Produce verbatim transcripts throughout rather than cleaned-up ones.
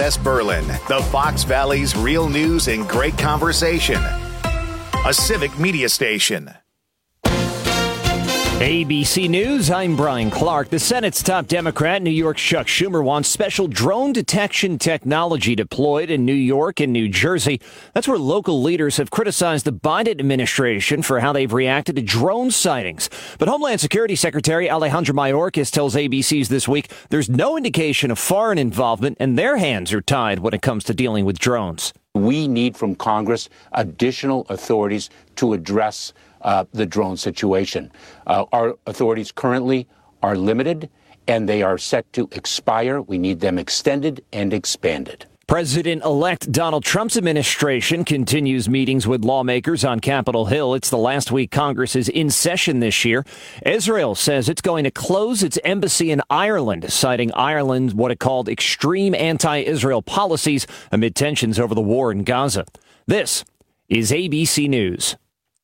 S Berlin, the Fox Valley's real news and great conversation. A civic media station. A B C News, I'm Brian Clark. The Senate's top Democrat, New York's Chuck Schumer, wants special drone detection technology deployed in New York and New Jersey. That's where local leaders have criticized the Biden administration for how they've reacted to drone sightings. But Homeland Security Secretary Alejandro Mayorkas tells A B C's This Week there's no indication of foreign involvement and their hands are tied when it comes to dealing with drones. We need from Congress additional authorities to address Uh, the drone situation. Uh, our authorities currently are limited and they are set to expire. We need them extended and expanded. President-elect Donald Trump's administration continues meetings with lawmakers on Capitol Hill. It's the last week Congress is in session this year. Israel says it's going to close its embassy in Ireland, citing Ireland's what it called extreme anti-Israel policies amid tensions over the war in Gaza. This is A B C News.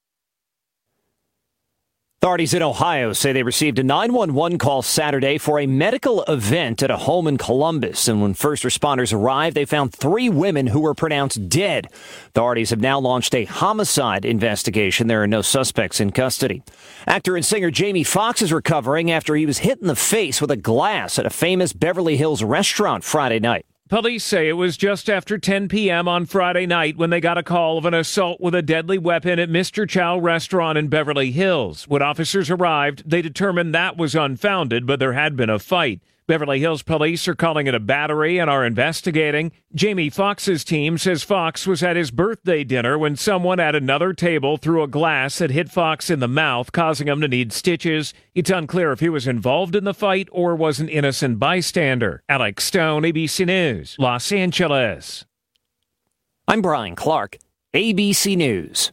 Authorities in Ohio say they received a nine one one call Saturday for a medical event at a home in Columbus. And when first responders arrived, they found three women who were pronounced dead. Authorities have now launched a homicide investigation. There are no suspects in custody. Actor and singer Jamie Foxx is recovering after he was hit in the face with a glass at a famous Beverly Hills restaurant Friday night. Police say it was just after ten p.m. on Friday night when they got a call of an assault with a deadly weapon at Mister Chow restaurant in Beverly Hills. When officers arrived, they determined that was unfounded, but there had been a fight. Beverly Hills police are calling it a battery and are investigating. Jamie Foxx's team says Fox was at his birthday dinner when someone at another table threw a glass that hit Fox in the mouth, causing him to need stitches. It's unclear if he was involved in the fight or was an innocent bystander. Alex Stone, A B C News, Los Angeles. I'm Brian Clark, A B C News.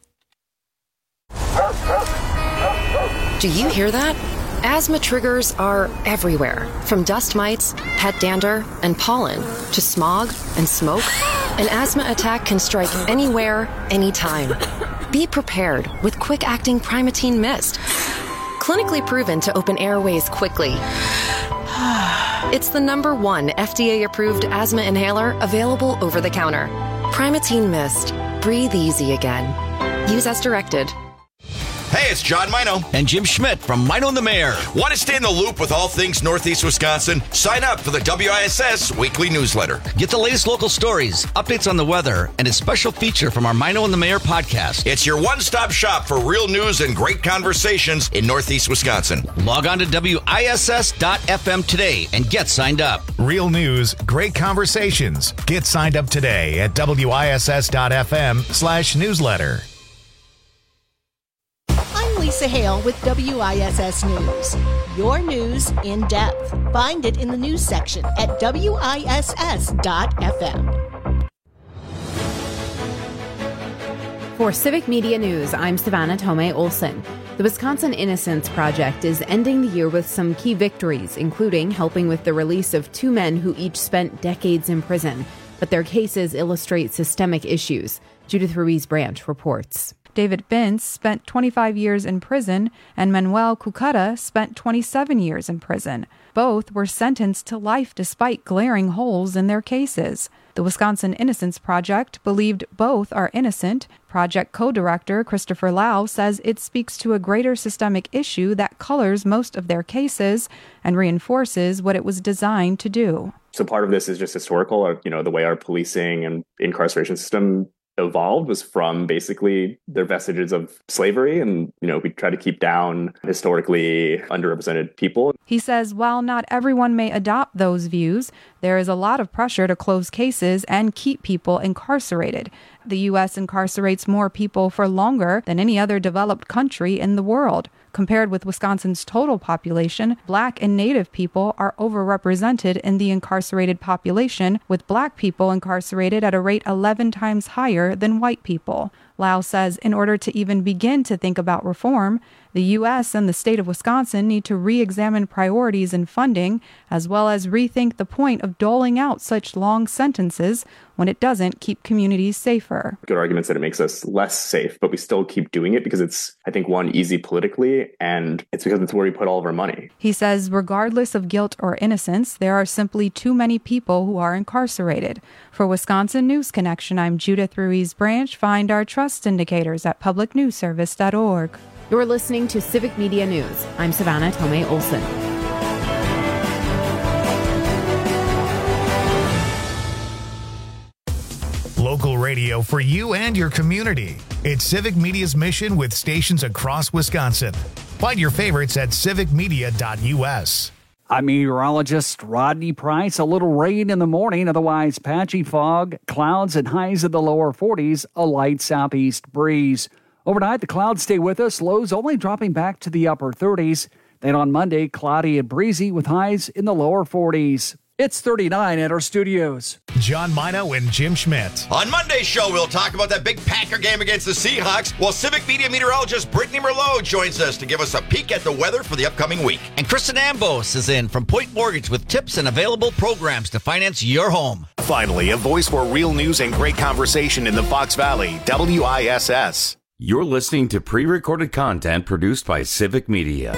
Do you hear that? Asthma triggers are everywhere, from dust mites, pet dander, and pollen, to smog and smoke. An asthma attack can strike anywhere, anytime. Be prepared with quick-acting Primatene Mist. Clinically proven to open airways quickly. It's the number one F D A-approved asthma inhaler available over the counter. Primatene Mist. Breathe easy again. Use as directed. Hey, it's John Mino. And Jim Schmidt from Mino and the Mayor. Want to stay in the loop with all things Northeast Wisconsin? Sign up for the W I S S weekly newsletter. Get the latest local stories, updates on the weather, and a special feature from our Mino and the Mayor podcast. It's your one-stop shop for real news and great conversations in Northeast Wisconsin. Log on to W I S S dot F M today and get signed up. Real news, great conversations. Get signed up today at W I S S dot F M slash newsletter. Lisa Hale with W I S S News. Your news in depth. Find it in the news section at W I S S dot F M. For Civic Media News, I'm Savannah Tomei Olson. The Wisconsin Innocence Project is ending the year with some key victories, including helping with the release of two men who each spent decades in prison. But their cases illustrate systemic issues. Judith Ruiz-Branch reports. David Bintz spent twenty-five years in prison, and Manuel Cucata spent twenty-seven years in prison. Both were sentenced to life despite glaring holes in their cases. The Wisconsin Innocence Project believed both are innocent. Project co-director Christopher Lau says it speaks to a greater systemic issue that colors most of their cases and reinforces what it was designed to do. So part of this is just historical, you know, the way our policing and incarceration system evolved was from basically their vestiges of slavery. And, you know, we try to keep down historically underrepresented people. He says while not everyone may adopt those views, there is a lot of pressure to close cases and keep people incarcerated. The U S incarcerates more people for longer than any other developed country in the world. Compared with Wisconsin's total population, Black and Native people are overrepresented in the incarcerated population, with Black people incarcerated at a rate eleven times higher than white people. Lau says in order to even begin to think about reform, the U S and the state of Wisconsin need to re-examine priorities and funding, as well as rethink the point of doling out such long sentences when it doesn't keep communities safer. Good arguments that it makes us less safe, but we still keep doing it because it's, I think, one, easy politically, and it's because it's where we put all of our money. He says regardless of guilt or innocence, there are simply too many people who are incarcerated. For Wisconsin News Connection, I'm Judith Ruiz-Branch. Find our trust indicators at public news service dot org. You're listening to Civic Media News. I'm Savannah Tomei Olson. Local radio for you and your community. It's Civic Media's mission with stations across Wisconsin. Find your favorites at civic media dot u s. I'm meteorologist Rodney Price. A little rain in the morning, otherwise patchy fog, clouds and highs in the lower forties, a light southeast breeze. Overnight, the clouds stay with us, lows only dropping back to the upper thirties. Then on Monday, cloudy and breezy with highs in the lower forties. It's thirty-nine at our studios. John Mino and Jim Schmidt. On Monday's show, we'll talk about that big Packer game against the Seahawks, while Civic Media meteorologist Brittany Merlot joins us to give us a peek at the weather for the upcoming week. And Kristen Ambos is in from Point Mortgage with tips and available programs to finance your home. Finally, a voice for real news and great conversation in the Fox Valley, W I S S. You're listening to pre-recorded content produced by Civic Media.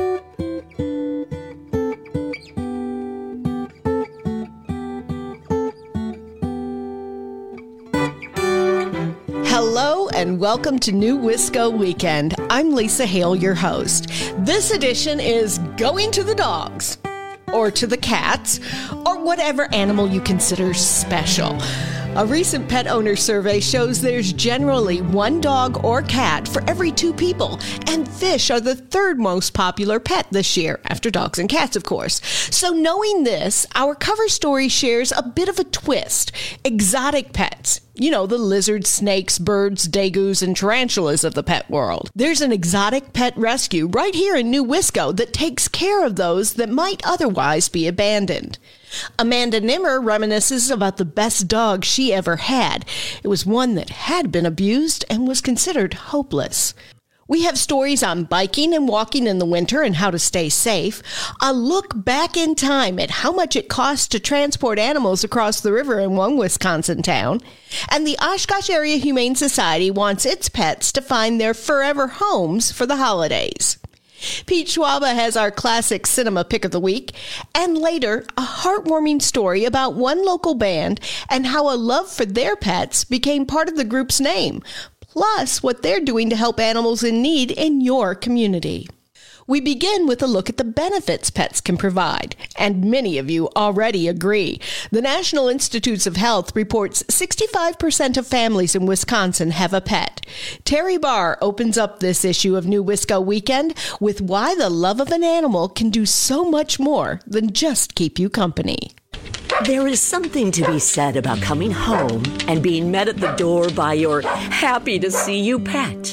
Hello and welcome to New Wisco Weekend. I'm Lisa Hale, your host. This edition is Going to the Dogs, or to the cats, or whatever animal you consider special. A recent pet owner survey shows there's generally one dog or cat for every two people, and fish are the third most popular pet this year, after dogs and cats, of course. So knowing this, our cover story shares a bit of a twist. Exotic pets. You know, the lizards, snakes, birds, degus, and tarantulas of the pet world. There's an exotic pet rescue right here in New Wisco that takes care of those that might otherwise be abandoned. Amanda Nimmer reminisces about the best dog she ever had. It was one that had been abused and was considered hopeless. We have stories on biking and walking in the winter and how to stay safe, a look back in time at how much it costs to transport animals across the river in one Wisconsin town, and the Oshkosh Area Humane Society wants its pets to find their forever homes for the holidays. Pete Schwaba has our classic cinema pick of the week, and later, a heartwarming story about one local band and how a love for their pets became part of the group's name, plus what they're doing to help animals in need in your community. We begin with a look at the benefits pets can provide, and many of you already agree. The National Institutes of Health reports sixty-five percent of families in Wisconsin have a pet. Terry Barr opens up this issue of New Wisco Weekend with why the love of an animal can do so much more than just keep you company. There is something to be said about coming home and being met at the door by your happy-to-see-you pet.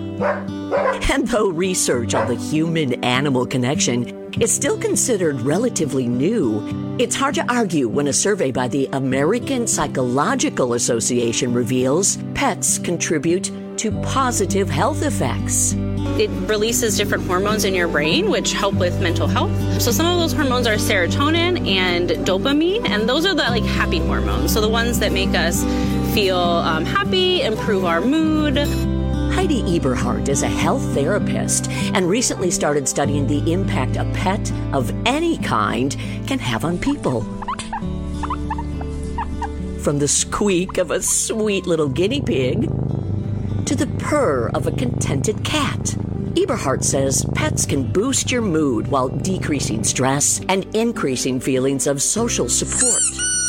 And though research on the human-animal connection is still considered relatively new, it's hard to argue when a survey by the American Psychological Association reveals pets contribute to positive health effects. It releases different hormones in your brain, which help with mental health. So some of those hormones are serotonin and dopamine, and those are the like happy hormones. So the ones that make us feel um, happy, improve our mood. Heidi Eberhardt is a health therapist and recently started studying the impact a pet of any kind can have on people. From the squeak of a sweet little guinea pig to the purr of a contented cat, Eberhardt says pets can boost your mood while decreasing stress and increasing feelings of social support.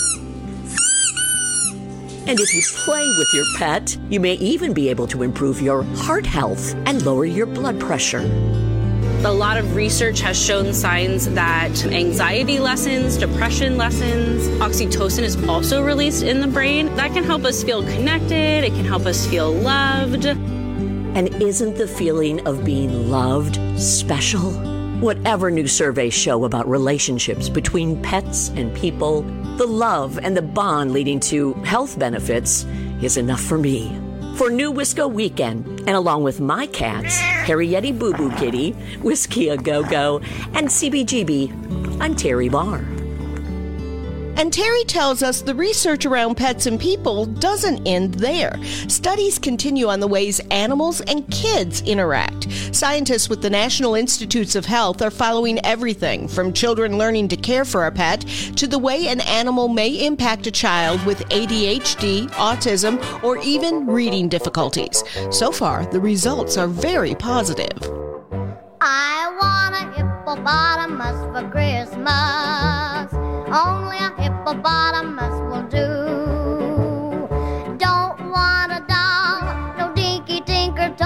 And if you play with your pet, you may even be able to improve your heart health and lower your blood pressure. A lot of research has shown signs that anxiety lessens, depression lessens. Oxytocin is also released in the brain. That can help us feel connected. It can help us feel loved. And isn't the feeling of being loved special? Whatever new surveys show about relationships between pets and people, the love and the bond leading to health benefits is enough for me. For New Wisco Weekend, and along with my cats, Harry Yeti Boo Boo Kitty, Whiskey A Go Go, and C B G B, I'm Terry Barr. And Terry tells us the research around pets and people doesn't end there. Studies continue on the ways animals and kids interact. Scientists with the National Institutes of Health are following everything from children learning to care for a pet to the way an animal may impact a child with A D H D, autism, or even reading difficulties. So far, the results are very positive. I want a hippopotamus for Christmas. Only a hippopotamus will do. Don't want a doll, no dinky tinker toy.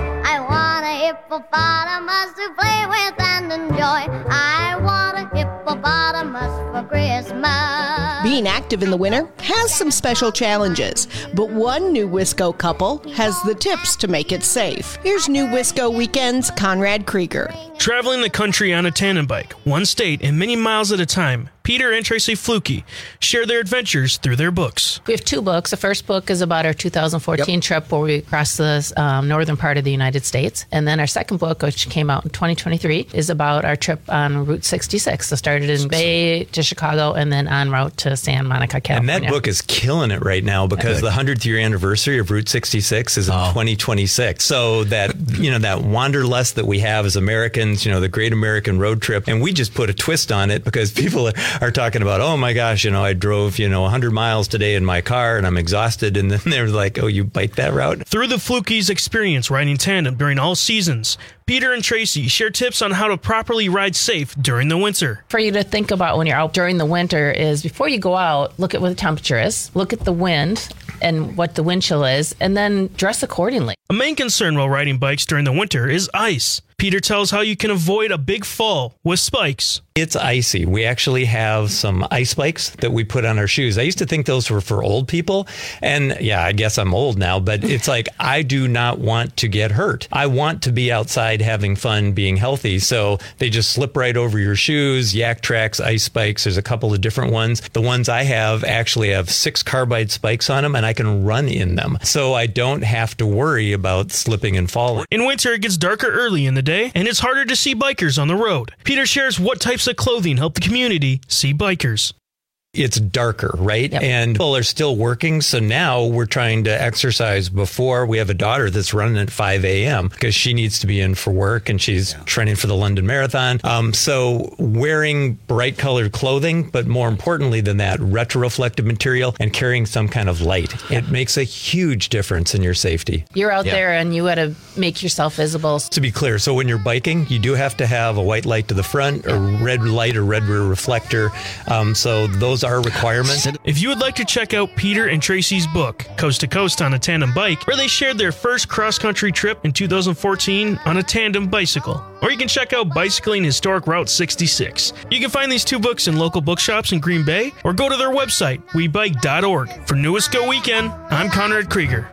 I want a hippopotamus to play with and enjoy. I want a hippopotamus for Christmas. Being active in the winter has some special challenges, but one New Wisco couple has the tips to make it safe. Here's New Wisco Weekend's Conrad Krieger. Traveling the country on a tandem bike, one state and many miles at a time, Peter and Tracy Fluke share their adventures through their books. We have two books. The first book is about our two thousand fourteen yep. trip where we crossed the um, northern part of the United States. And then our second book, which came out in twenty twenty-three, is about our trip on Route sixty-six. So started in Bay to Chicago and then en route to San Monica, California. And that book is killing it right now because the hundredth year anniversary of Route sixty-six is in oh. twenty twenty-six. So that, you know, that wanderlust that we have as Americans, you know, the Great American Road Trip, and we just put a twist on it because people are, are talking about, oh my gosh, you know, I drove, you know, one hundred miles today in my car and I'm exhausted. And then they're like, oh, you bike that route? Through the Fluke's experience riding tandem during all seasons, Peter and Tracy share tips on how to properly ride safe during the winter. For you to think about when you're out during the winter is before you go out, look at what the temperature is, look at the wind and what the wind chill is, and then dress accordingly. A main concern while riding bikes during the winter is ice. Peter tells how you can avoid a big fall with spikes. It's icy. We actually have some ice spikes that we put on our shoes. I used to think those were for old people. And yeah, I guess I'm old now, but it's like, I do not want to get hurt. I want to be outside having fun, being healthy. So they just slip right over your shoes. Yak Trax ice spikes. There's a couple of different ones. The ones I have actually have six carbide spikes on them and I can run in them. So I don't have to worry about slipping and falling. In winter, it gets darker early in the day and it's harder to see bikers on the road. Peter shares what types of clothing help the community see bikers. It's darker, right? Yep. And people are still working. So now we're trying to exercise before. We have a daughter that's running at five a.m. because she needs to be in for work and she's yeah. training for the London Marathon. Um, so wearing bright colored clothing, but more importantly than that, retroreflective material and carrying some kind of light. It makes a huge difference in your safety. You're out yeah. there and you got to make yourself visible. To be clear, so when you're biking, you do have to have a white light to the front, a red light or red rear reflector. Um, so those are requirements. If you would like to check out Peter and Tracy's book, Coast to Coast on a Tandem Bike, where they shared their first cross-country trip in two thousand fourteen on a tandem bicycle, or you can check out Bicycling Historic Route sixty-six. You can find these two books in local bookshops in Green Bay, or go to their website, we bike dot org. For New Wisco Weekend, I'm Conrad Krieger.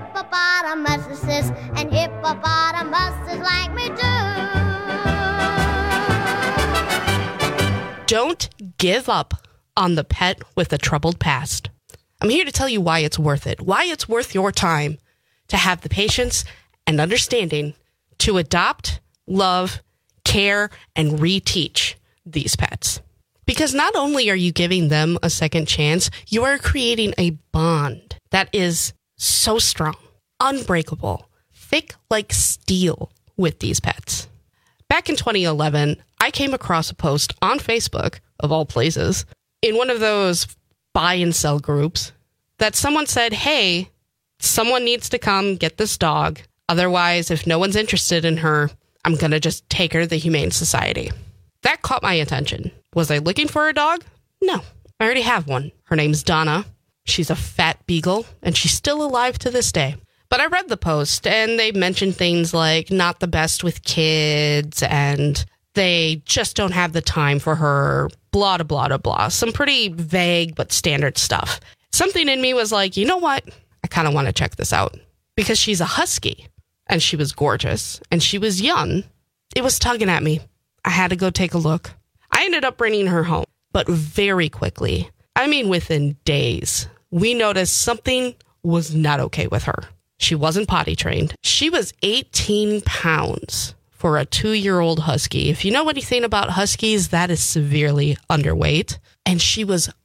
Hippopotamuses and hippopotamuses like me do. Don't give up on the pet with a troubled past. I'm here to tell you why it's worth it, why it's worth your time to have the patience and understanding to adopt, love, care, and reteach these pets. Because not only are you giving them a second chance, you are creating a bond that is so strong, unbreakable, thick like steel with these pets. Back in twenty eleven, I came across a post on Facebook, of all places, in one of those buy and sell groups, that someone said, hey, someone needs to come get this dog. Otherwise, if no one's interested in her, I'm going to just take her to the Humane Society. That caught my attention. Was I looking for a dog? No, I already have one. Her name's Donna. She's a fat beagle, and she's still alive to this day. But I read the post, and they mentioned things like not the best with kids, and they just don't have the time for her, blah, blah, blah, blah. Some pretty vague but standard stuff. Something in me was like, you know what? I kind of want to check this out. Because she's a husky, and she was gorgeous, and she was young. It was tugging at me. I had to go take a look. I ended up bringing her home, but very quickly, I mean within days, we noticed something was not okay with her. She wasn't potty trained. She was eighteen pounds. For a two-year-old husky. If you know anything about huskies, that is severely underweight. And she was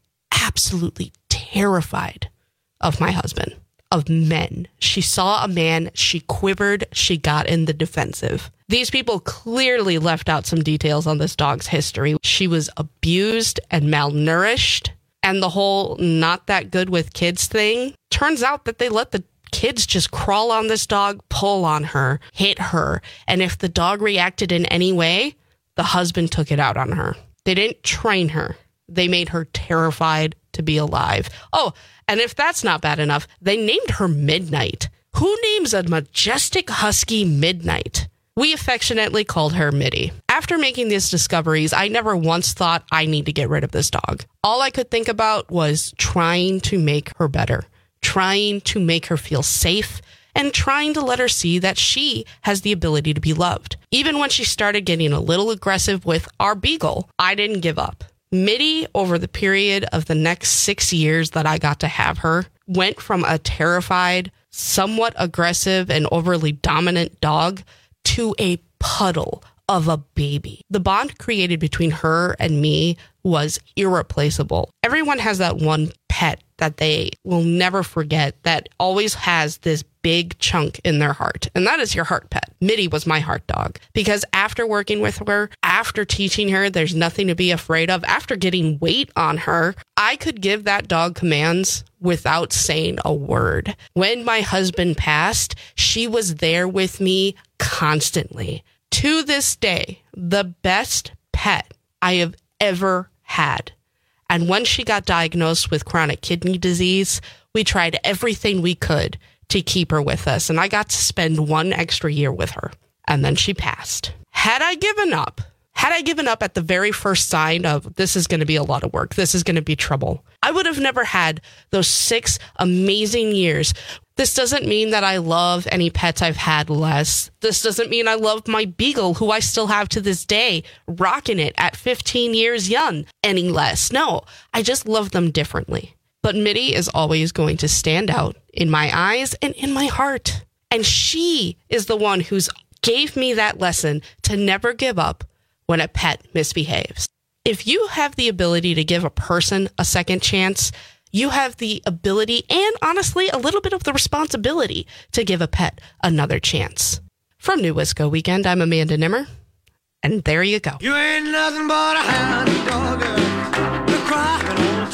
absolutely terrified of my husband, of men. She saw a man, she quivered, she got in the defensive. These people clearly left out some details on this dog's history. She was abused and malnourished, and the whole not that good with kids thing. Turns out that they let the kids just crawl on this dog, pull on her, hit her, and if the dog reacted in any way, the husband took it out on her. They didn't train her. They made her terrified to be alive. Oh, and if that's not bad enough, they named her Midnight. Who names a majestic husky Midnight? We affectionately called her Mitty. After making these discoveries, I never once thought I need to get rid of this dog. All I could think about was trying to make her better, trying to make her feel safe, and trying to let her see that she has the ability to be loved. Even when she started getting a little aggressive with our beagle, I didn't give up. Mitty, over the period of the next six years that I got to have her, went from a terrified, somewhat aggressive, and overly dominant dog to a puddle of a baby. The bond created between her and me was irreplaceable. Everyone has that one pet that they will never forget that always has this big chunk in their heart. And that is your heart pet. Mitty was my heart dog because after working with her, after teaching her there's nothing to be afraid of, after getting weight on her, I could give that dog commands without saying a word. When my husband passed, she was there with me constantly. To this day, the best pet I have ever had. And when she got diagnosed with chronic kidney disease, we tried everything we could to keep her with us. And I got to spend one extra year with her. And then she passed. Had I given up, had I given up at the very first sign of this is going to be a lot of work, this is going to be trouble, I would have never had those six amazing years. This doesn't mean that I love any pets I've had less. This doesn't mean I love my beagle, who I still have to this day, rocking it at fifteen years young, any less. No, I just love them differently. But Mitty is always going to stand out in my eyes and in my heart. And she is the one who's gave me that lesson to never give up when a pet misbehaves. If you have the ability to give a person a second chance, you have the ability and honestly a little bit of the responsibility to give a pet another chance. From New Wisco Weekend, I'm Amanda Nimmer, and there you go. You ain't nothing but a hound dog, you're crying all the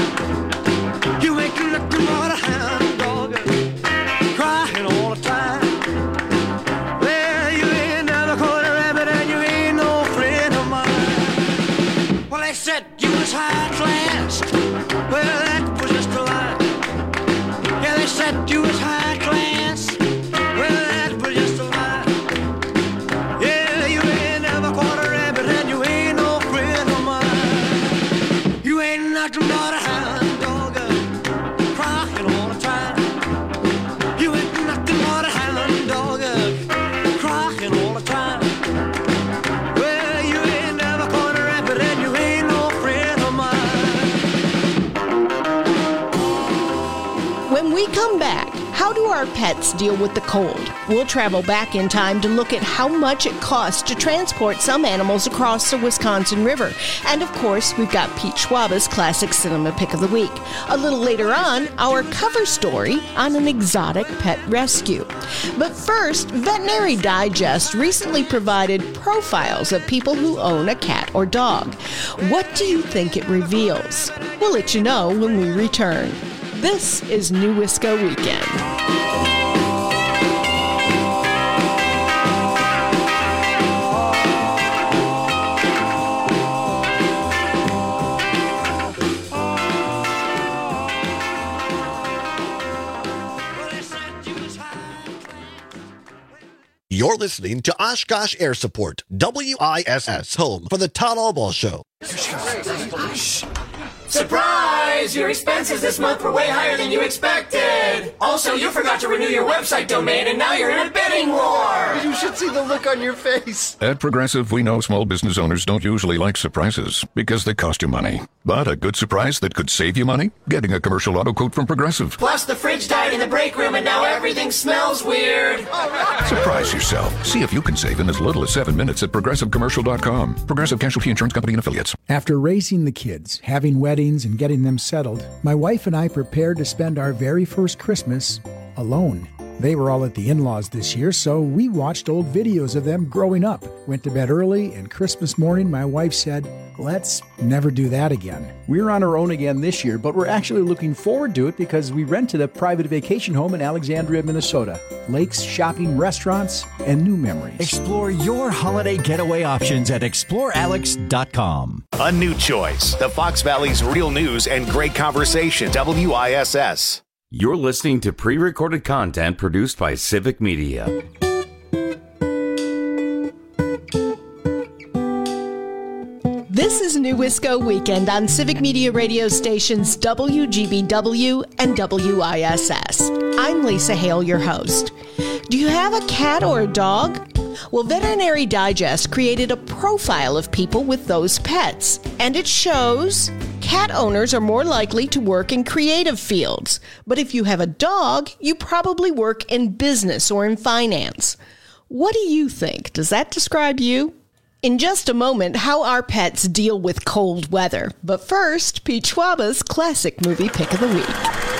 time. You ain't nothing but a hound dog, crying all the time. Well, you ain't never caught a rabbit and you ain't no friend of mine. Well, they said you was high class. Well, that was just a lie. Yeah, they said you was high class. Well, that was just a lie. Yeah, you ain't never caught a rabbit and you ain't no friend of mine. You ain't nothing but a hound dog, crying all the time. You ain't nothing but a hound dog, crying all the time. Well, you ain't never caught a rabbit and you ain't no friend of mine. When we come back, how do our pets deal with the cold? We'll travel back in time to look at how much it costs to transport some animals across the Wisconsin River. And of course, we've got Pete Schwaba's classic cinema pick of the week. A little later on, our cover story on an exotic pet rescue. But first, Veterinary Digest recently provided profiles of people who own a cat or dog. What do you think it reveals? We'll let you know when we return. This is New Wisco Weekend. You're listening to Oshkosh Air Support, W I S S, home for the Todd Albaugh Show. Surprise! Your expenses this month were way higher than you expected! Also, you forgot to renew your website domain and now you're in a bidding war! You should see the look on your face. At Progressive, we know small business owners don't usually like surprises because they cost you money. But a good surprise that could save you money? Getting a commercial auto quote from Progressive. Plus, the fridge died in the break room and now everything smells weird! Surprise yourself. See if you can save in as little as seven minutes at Progressive Commercial dot com. Progressive Casualty Insurance Company and Affiliates. After raising the kids, having weddings, weddings and getting them settled, my wife and I prepared to spend our very first Christmas alone. They were all at the in-laws this year, so we watched old videos of them growing up, went to bed early, and Christmas morning my wife said, let's never do that again. We're on our own again this year, but we're actually looking forward to it because we rented a private vacation home in Alexandria, Minnesota. Lakes, shopping, restaurants, and new memories. Explore your holiday getaway options at explore alex dot com. A new choice. The Fox Valley's real news and great conversation. W I S S. You're listening to pre-recorded content produced by Civic Media. This is New Wisco Weekend on Civic Media radio stations W G B W and W I S S. I'm Lisa Hale, your host. Do you have a cat or a dog? Well, Veterinary Digest created a profile of people with those pets, and it shows cat owners are more likely to work in creative fields. But if you have a dog, you probably work in business or in finance. What do you think? Does that describe you? In just a moment, how our pets deal with cold weather. But first, Pete Schwaba's classic movie pick of the week.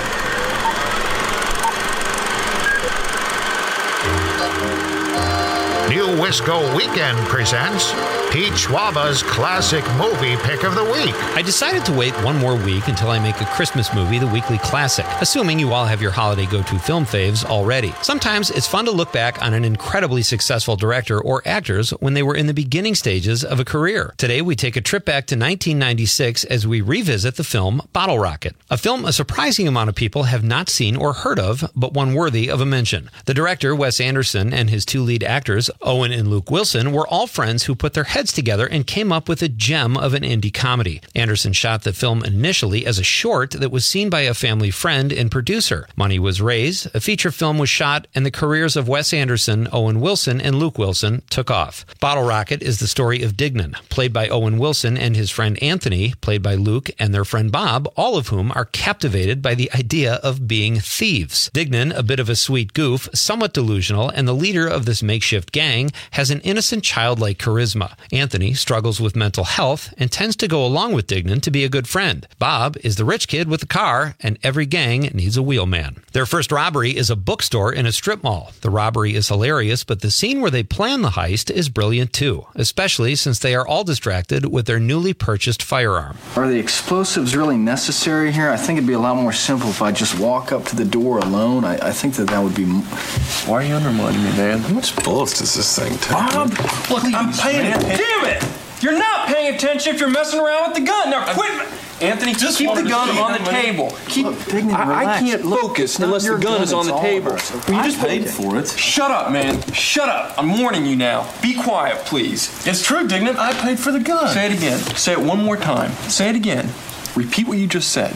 New Wisco Weekend presents Pete Schwaba's classic movie pick of the week. I decided to wait one more week until I make a Christmas movie the weekly classic, assuming you all have your holiday go-to film faves already. Sometimes it's fun to look back on an incredibly successful director or actors when they were in the beginning stages of a career. Today we take a trip back to nineteen ninety-six as we revisit the film Bottle Rocket, a film a surprising amount of people have not seen or heard of, but one worthy of a mention. The director, Wes Anderson, and his two lead actors, Owen and Luke Wilson, were all friends who put their heads together and came up with a gem of an indie comedy. Anderson shot the film initially as a short that was seen by a family friend and producer. Money was raised, a feature film was shot, and the careers of Wes Anderson, Owen Wilson, and Luke Wilson took off. Bottle Rocket is the story of Dignan, played by Owen Wilson, and his friend Anthony, played by Luke, and their friend Bob, all of whom are captivated by the idea of being thieves. Dignan, a bit of a sweet goof, somewhat delusional, and the leader of this makeshift gang, has an innocent childlike charisma. Anthony struggles with mental health and tends to go along with Dignan to be a good friend. Bob is the rich kid with a car, and every gang needs a wheelman. Their first robbery is a bookstore in a strip mall. The robbery is hilarious, but the scene where they plan the heist is brilliant too, especially since they are all distracted with their newly purchased firearm. Are the explosives really necessary here? I think it'd be a lot more simple if I just walk up to the door alone. I, I think that that would be... M- Why are you undermining me, man? How much bullets does this thing take? Bob, look, please, I'm paying man. attention. Damn it! You're not paying attention if you're messing around with the gun. Now quit. Anthony, just keep the gun on the table. Keep. Look, Dignan, I, I can't Look, focus not unless the your gun, gun, is on it's the all table. of us, okay? Will you I just paid wait? for it. Shut up, man. Shut up. I'm warning you now. Be quiet, please. It's true, Dignan. I paid for the gun. Say it again. Say it one more time. Say it again. Repeat what you just said.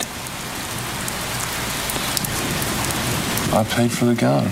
I paid for the gun.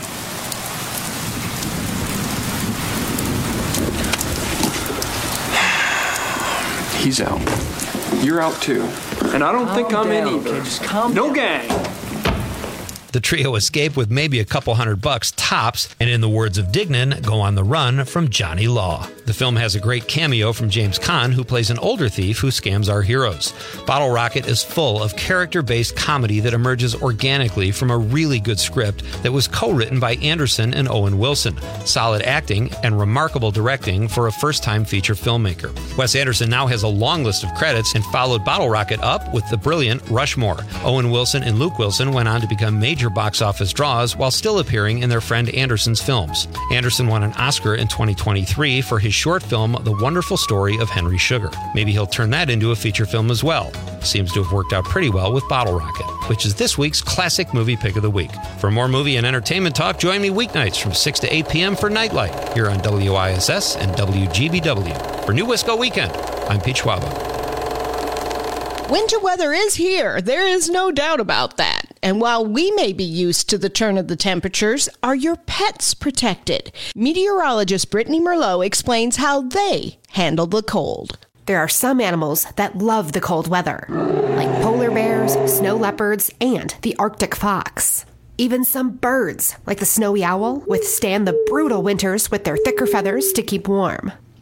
He's out. You're out too. And I don't Calm think I'm down, in either. okay? Just calm no down. gang. The trio escape with maybe a couple hundred bucks tops, and in the words of Dignan, go on the run from Johnny Law. The film has a great cameo from James Caan, who plays an older thief who scams our heroes. Bottle Rocket is full of character-based comedy that emerges organically from a really good script that was co-written by Anderson and Owen Wilson. Solid acting and remarkable directing for a first-time feature filmmaker. Wes Anderson now has a long list of credits and followed Bottle Rocket up with the brilliant Rushmore. Owen Wilson and Luke Wilson went on to become major box office draws while still appearing in their friend Anderson's films. Anderson won an Oscar in twenty twenty-three for his short film The Wonderful Story of Henry Sugar. Maybe he'll turn that into a feature film as well. Seems to have worked out pretty well with Bottle Rocket, which is this week's classic movie pick of the week. For more movie and entertainment talk, join me weeknights from six to eight p.m. for Nightlight here on W I S S and W G B W. For New Wisco Weekend, I'm Pete Schwaba. Winter weather is here. There is no doubt about that. And while we may be used to the turn of the temperatures, are your pets protected? Meteorologist Brittany Merlot explains how they handle the cold. There are some animals that love the cold weather, like polar bears, snow leopards, and the Arctic fox. Even some birds, like the snowy owl, withstand the brutal winters with their thicker feathers to keep warm.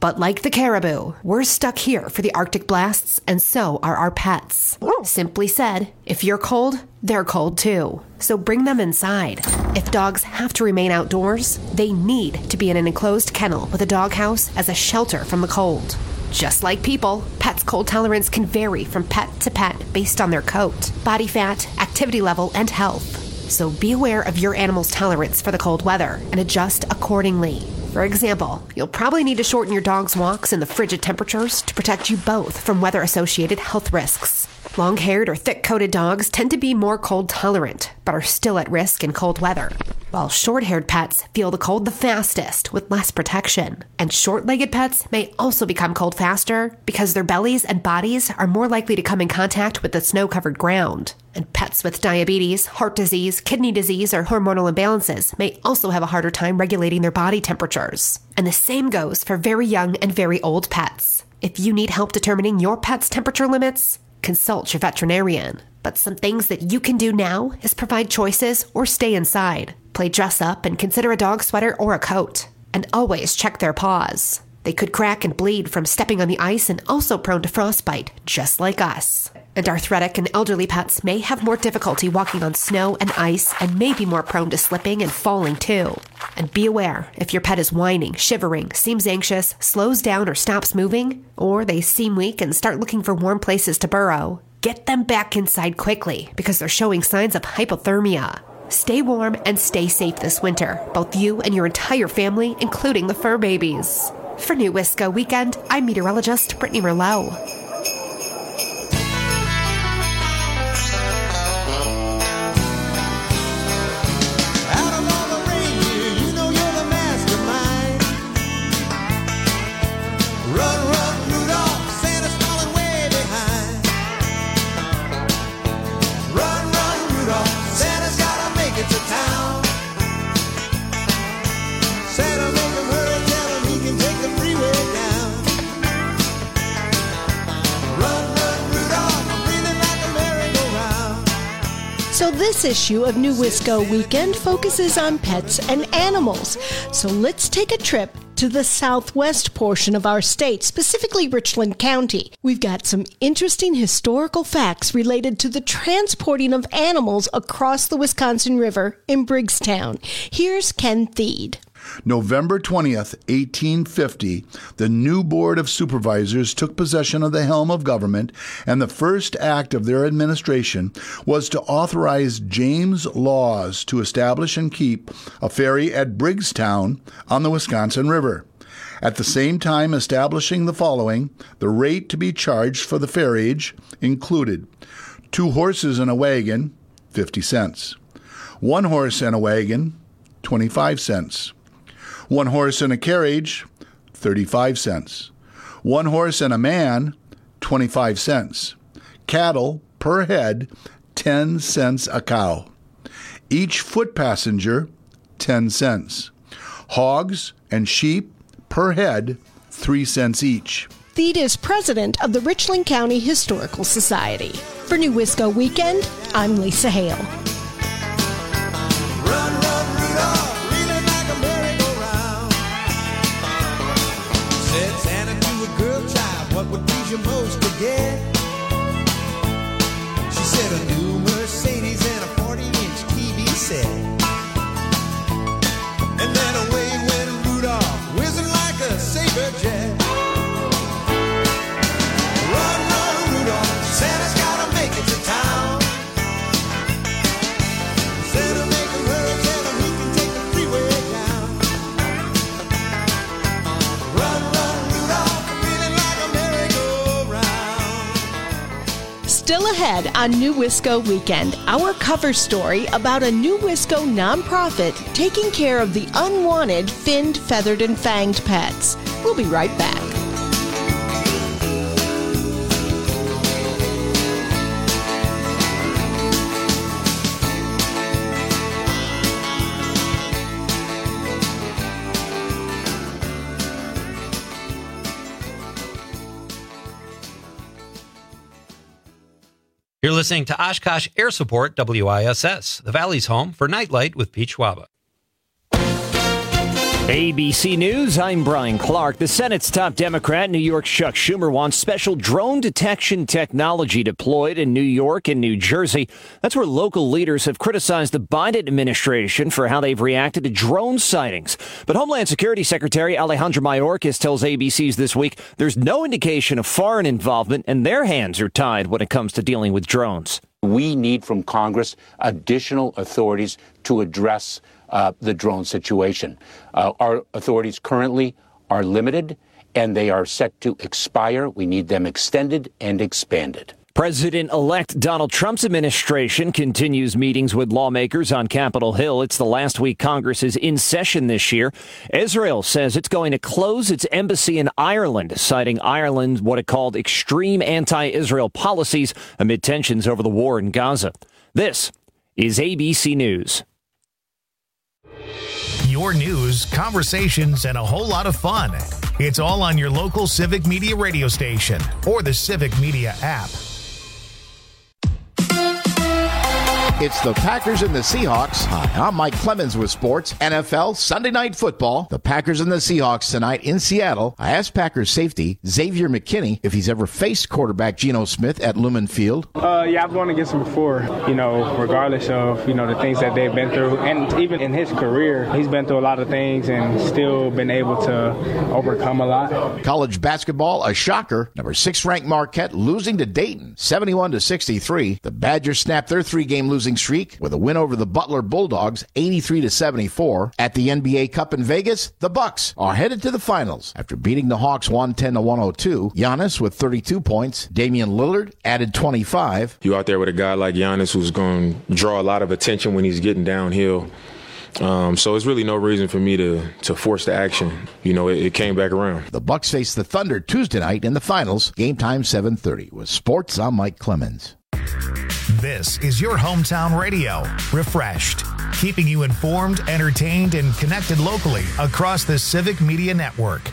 But like the caribou, we're stuck here for the Arctic blasts, and so are our pets. Simply said, if you're cold, they're cold too. So bring them inside. If dogs have to remain outdoors, they need to be in an enclosed kennel with a doghouse as a shelter from the cold. Just like people, pets' cold tolerance can vary from pet to pet based on their coat, body fat, activity level, and health. So be aware of your animal's tolerance for the cold weather and adjust accordingly. For example, you'll probably need to shorten your dog's walks in the frigid temperatures to protect you both from weather-associated health risks. Long-haired or thick-coated dogs tend to be more cold tolerant, but are still at risk in cold weather, while short-haired pets feel the cold the fastest with less protection. And short-legged pets may also become cold faster because their bellies and bodies are more likely to come in contact with the snow-covered ground. And pets with diabetes, heart disease, kidney disease, or hormonal imbalances may also have a harder time regulating their body temperatures. And the same goes for very young and very old pets. If you need help determining your pet's temperature limits, consult your veterinarian. But some things that you can do now is provide choices or stay inside. Play dress up and consider a dog sweater or a coat. And always check their paws. They could crack and bleed from stepping on the ice and also prone to frostbite, just like us. And arthritic and elderly pets may have more difficulty walking on snow and ice and may be more prone to slipping and falling too. And be aware if your pet is whining, shivering, seems anxious, slows down or stops moving, or they seem weak and start looking for warm places to burrow, get them back inside quickly because they're showing signs of hypothermia. Stay warm and stay safe this winter, both you and your entire family, including the fur babies. For New Wisco Weekend, I'm meteorologist Brittany Merlot. So this issue of New Wisco Weekend focuses on pets and animals. So let's take a trip to the southwest portion of our state, specifically Richland County. We've got some interesting historical facts related to the transporting of animals across the Wisconsin River in Briggstown. Here's Ken Thied. November twentieth, eighteen fifty, the new Board of Supervisors took possession of the helm of government, and the first act of their administration was to authorize James Laws to establish and keep a ferry at Briggstown on the Wisconsin River. At the same time establishing the following, the rate to be charged for the ferriage included two horses and a wagon, fifty cents, one horse and a wagon, twenty-five cents, one horse and a carriage, thirty-five cents. One horse and a man, twenty-five cents. Cattle, per head, ten cents a cow. Each foot passenger, ten cents. Hogs and sheep, per head, three cents each. Thied is president of the Richland County Historical Society. For New Wisco Weekend, I'm Lisa Hale. Run, run, Rudolph, reeling like a merry-go-round. Said Santa to a girl child, what would please you most to get? She said a new Mercedes and a forty-inch T V set. And then away went Rudolph, whizzing like a saber jet. Run, run, Rudolph, Santa's gotta make it to town. Santa make him hurry, tell him he can take the freeway down. Run, run, Rudolph, feeling like a merry-go-round. Still ahead on New Wisco Weekend, our cover story about a New Wisco nonprofit taking care of the unwanted finned, feathered, and fanged pets. We'll be right back. You're listening to Oshkosh Air Support W I S S, the Valley's home for Nightlight with Pete Schwaba. A B C News, I'm Brian Clark. The Senate's top Democrat, New York's Chuck Schumer, wants special drone detection technology deployed in New York and New Jersey. That's where local leaders have criticized the Biden administration for how they've reacted to drone sightings. But Homeland Security Secretary Alejandro Mayorkas tells A B C's This Week there's no indication of foreign involvement and their hands are tied when it comes to dealing with drones. We need from Congress additional authorities to address Uh, the drone situation. Uh, our authorities currently are limited and they are set to expire. We need them extended and expanded. President-elect Donald Trump's administration continues meetings with lawmakers on Capitol Hill. It's the last week Congress is in session this year. Israel says it's going to close its embassy in Ireland, citing Ireland's what it called extreme anti-Israel policies amid tensions over the war in Gaza. This is A B C News. Your news, conversations, and a whole lot of fun. It's all on your local Civic Media radio station or the Civic Media app. It's the Packers and the Seahawks. Hi, I'm Mike Clemens with sports. N F L Sunday Night Football. The Packers and the Seahawks tonight in Seattle. I asked Packers safety Xavier McKinney if he's ever faced quarterback Geno Smith at Lumen Field. Uh, yeah, I've gone against him before, you know, regardless of, you know, the things that they've been through. And even in his career, he's been through a lot of things and still been able to overcome a lot. College basketball, a shocker. Number six ranked Marquette losing to Dayton, seventy-one to sixty-three. The Badgers snapped their three-game losing streak with a win over the Butler Bulldogs, eighty-three to seventy-four. At the N B A Cup in Vegas, the Bucks are headed to the finals after beating the Hawks one ten to one oh two. Giannis with thirty-two points. Damian Lillard added twenty-five. You out there with a guy like Giannis who's going to draw a lot of attention when he's getting downhill. Um, so it's really no reason for me to, to force the action. You know, it, it came back around. The Bucks face the Thunder Tuesday night in the finals. Game time seven thirty. With sports, I'm Mike Clemens. This is your hometown radio, refreshed, keeping you informed, entertained, and connected locally across the Civic Media Network.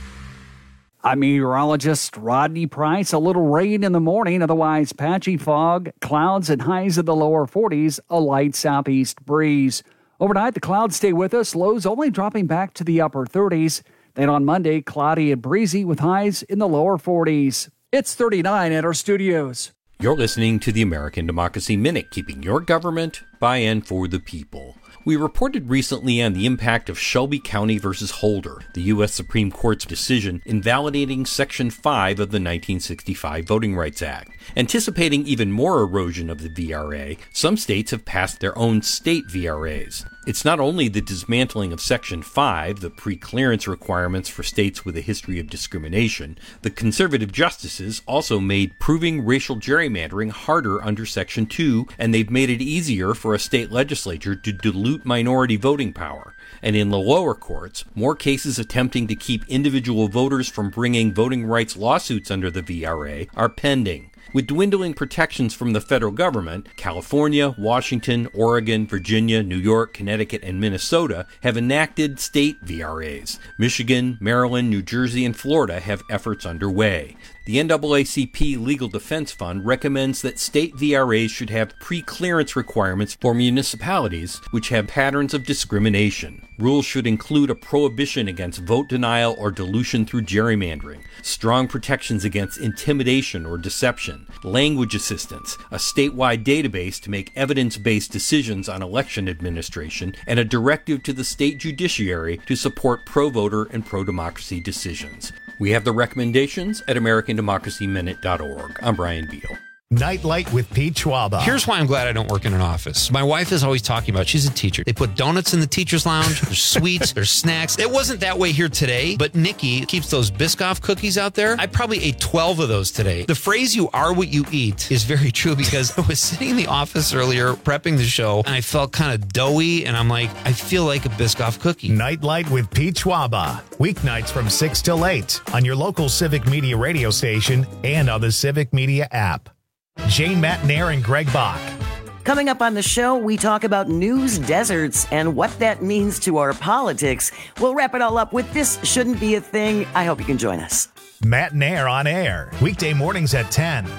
I'm meteorologist Rodney Price. A little rain in the morning, otherwise patchy fog, clouds and highs in the lower forties, a light southeast breeze. Overnight, the clouds stay with us, lows only dropping back to the upper thirties. Then on Monday, cloudy and breezy with highs in the lower forties. It's thirty-nine at our studios. You're listening to the American Democracy Minute, keeping your government by and for the people. We reported recently on the impact of Shelby County versus Holder, the U S Supreme Court's decision invalidating Section five of the nineteen sixty-five Voting Rights Act. Anticipating even more erosion of the V R A, some states have passed their own state V R As. It's not only the dismantling of Section five, the pre-clearance requirements for states with a history of discrimination. The conservative justices also made proving racial gerrymandering harder under Section two, and they've made it easier for a state legislature to dilute minority voting power. And in the lower courts, more cases attempting to keep individual voters from bringing voting rights lawsuits under the V R A are pending. With dwindling protections from the federal government, California, Washington, Oregon, Virginia, New York, Connecticut, and Minnesota have enacted state V R As. Michigan, Maryland, New Jersey, and Florida have efforts underway. The N double A C P Legal Defense Fund recommends that state V R As should have pre-clearance requirements for municipalities which have patterns of discrimination. Rules should include a prohibition against vote denial or dilution through gerrymandering, strong protections against intimidation or deception, language assistance, a statewide database to make evidence-based decisions on election administration, and a directive to the state judiciary to support pro-voter and pro-democracy decisions. We have the recommendations at American Democracy Minute dot org. I'm Brian Beal. Nightlight with Pete Schwaba. Here's why I'm glad I don't work in an office. My wife is always talking about, she's a teacher. They put donuts in the teacher's lounge. There's sweets, there's snacks. It wasn't that way here today, but Nikki keeps those Biscoff cookies out there. I probably ate twelve of those today. The phrase, you are what you eat, is very true because I was sitting in the office earlier prepping the show and I felt kind of doughy and I'm like, I feel like a Biscoff cookie. Nightlight with Pete Schwaba. Weeknights from six till eight on your local Civic Media radio station and on the Civic Media app. Jane Matnair and Greg Bach. Coming up on the show, we talk about news deserts and what that means to our politics. We'll wrap it all up with This Shouldn't Be a Thing. I hope you can join us. Matnair on air, weekday mornings at ten.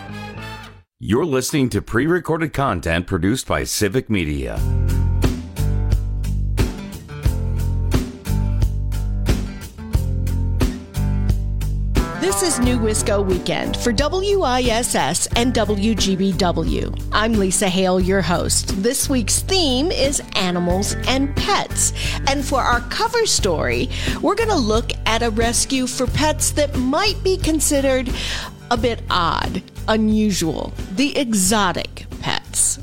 You're listening to pre-recorded content produced by Civic Media. This is New Wisco Weekend for W I S S and W G B W. I'm Lisa Hale, your host. This week's theme is animals and pets. And for our cover story, we're going to look at a rescue for pets that might be considered a bit odd, unusual, the exotic pets.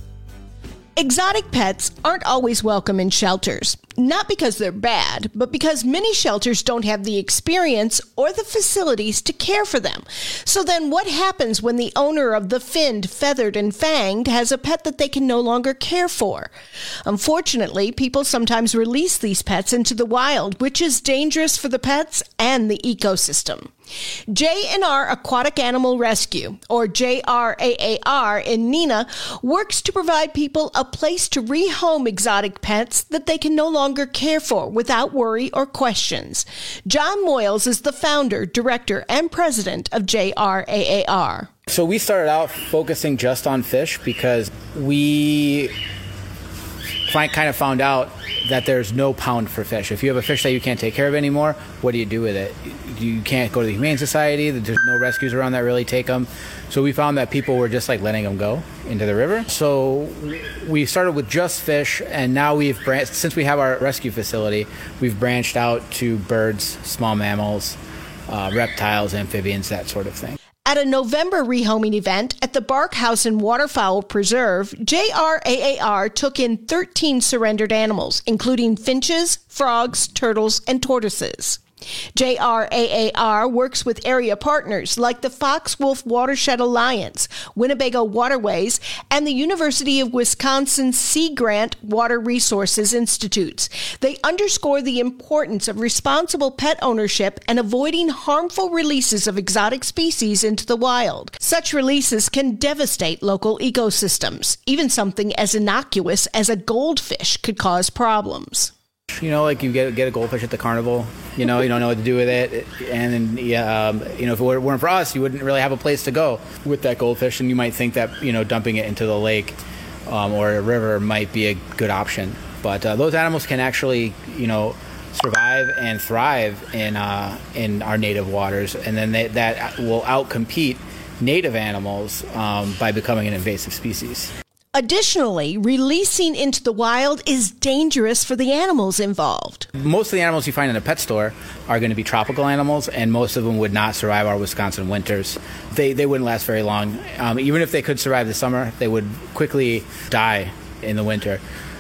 Exotic pets aren't always welcome in shelters, not because they're bad, but because many shelters don't have the experience or the facilities to care for them. So then what happens when the owner of the finned, feathered, and fanged has a pet that they can no longer care for? Unfortunately, people sometimes release these pets into the wild, which is dangerous for the pets and the ecosystem. J and R Aquatic Animal Rescue, or J R A A R in Neenah, works to provide people a place to rehome exotic pets that they can no longer care for without worry or questions. John Moyles is the founder, director, and president of J R A A R. So we started out focusing just on fish because we find, kind of found out that there's no pound for fish. If you have a fish that you can't take care of anymore, what do you do with it? You can't go to the Humane Society. There's no rescues around that really take them. So we found that people were just like letting them go into the river. So we started with just fish, and now we've branched, since we have our rescue facility, we've branched out to birds, small mammals, uh, reptiles, amphibians, that sort of thing. At a November rehoming event at the Bark House and Waterfowl Preserve, J R A A R took in thirteen surrendered animals, including finches, frogs, turtles, and tortoises. J R A A R works with area partners like the Fox Wolf Watershed Alliance, Winnebago Waterways, and the University of Wisconsin Sea Grant Water Resources Institutes. They underscore the importance of responsible pet ownership and avoiding harmful releases of exotic species into the wild. Such releases can devastate local ecosystems. Even something as innocuous as a goldfish could cause problems. You know, like you get get a goldfish at the carnival, you know, you don't know what to do with it. And then, yeah, um, you know, if it weren't for us, you wouldn't really have a place to go with that goldfish. And you might think that, you know, dumping it into the lake um, or a river might be a good option. But uh, those animals can actually, you know, survive and thrive in uh, in our native waters. And then they, that will outcompete native animals um, by becoming an invasive species. Additionally, releasing into the wild is dangerous for the animals involved. Most of the animals you find in a pet store are going to be tropical animals, and most of them would not survive our Wisconsin winters. They they wouldn't last very long. Um, even if they could survive the summer, they would quickly die in the winter.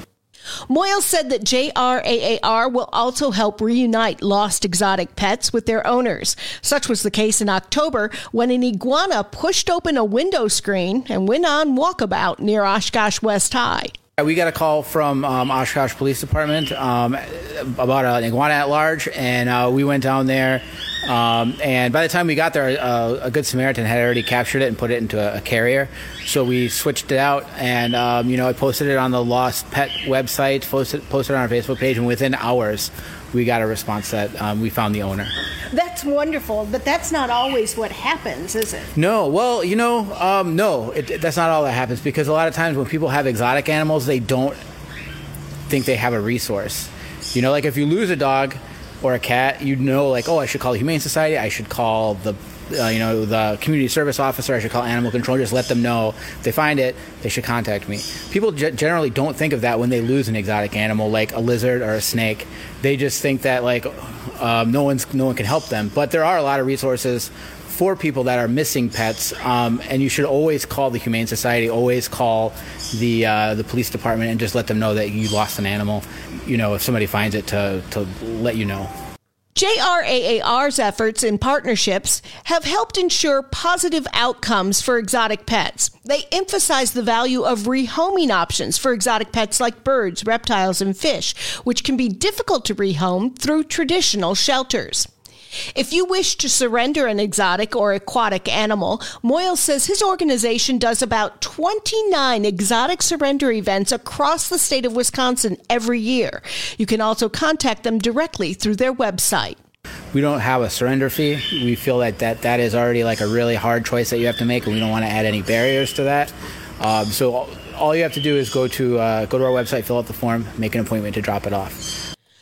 Moyle said that J R A A R will also help reunite lost exotic pets with their owners. Such was the case in October when an iguana pushed open a window screen and went on walkabout near Oshkosh West High. We got a call from um, Oshkosh Police Department um, about an iguana at large, and uh, we went down there. Um, and by the time we got there, uh, a Good Samaritan had already captured it and put it into a, a carrier. So we switched it out, and um, you know, I posted it on the Lost Pet website, posted posted it on our Facebook page, and within hours, we got a response that um, we found the owner. That's wonderful, but that's not always what happens, is it? No, well, you know, um, no, it, that's not all that happens, because a lot of times when people have exotic animals, they don't think they have a resource. You know, like if you lose a dog or a cat, you know, like, oh, I should call the Humane Society, I should call the, uh, you know, the community service officer, I should call animal control, just let them know. If they find it, they should contact me. People g- generally don't think of that when they lose an exotic animal, like a lizard or a snake. They just think that, like, um, no one's no one can help them. But there are a lot of resources for people that are missing pets, um, and you should always call the Humane Society, always call the uh, the police department, and just let them know that you lost an animal. You know, if somebody finds it, to to let you know. J R A A R's efforts and partnerships have helped ensure positive outcomes for exotic pets. They emphasize the value of rehoming options for exotic pets like birds, reptiles, and fish, which can be difficult to rehome through traditional shelters. If you wish to surrender an exotic or aquatic animal, Moyle says his organization does about twenty-nine exotic surrender events across the state of Wisconsin every year. You can also contact them directly through their website. We don't have a surrender fee. We feel that that, that is already like a really hard choice that you have to make, and we don't want to add any barriers to that. Um, so all you have to do is go to uh, go to our website, fill out the form, make an appointment to drop it off.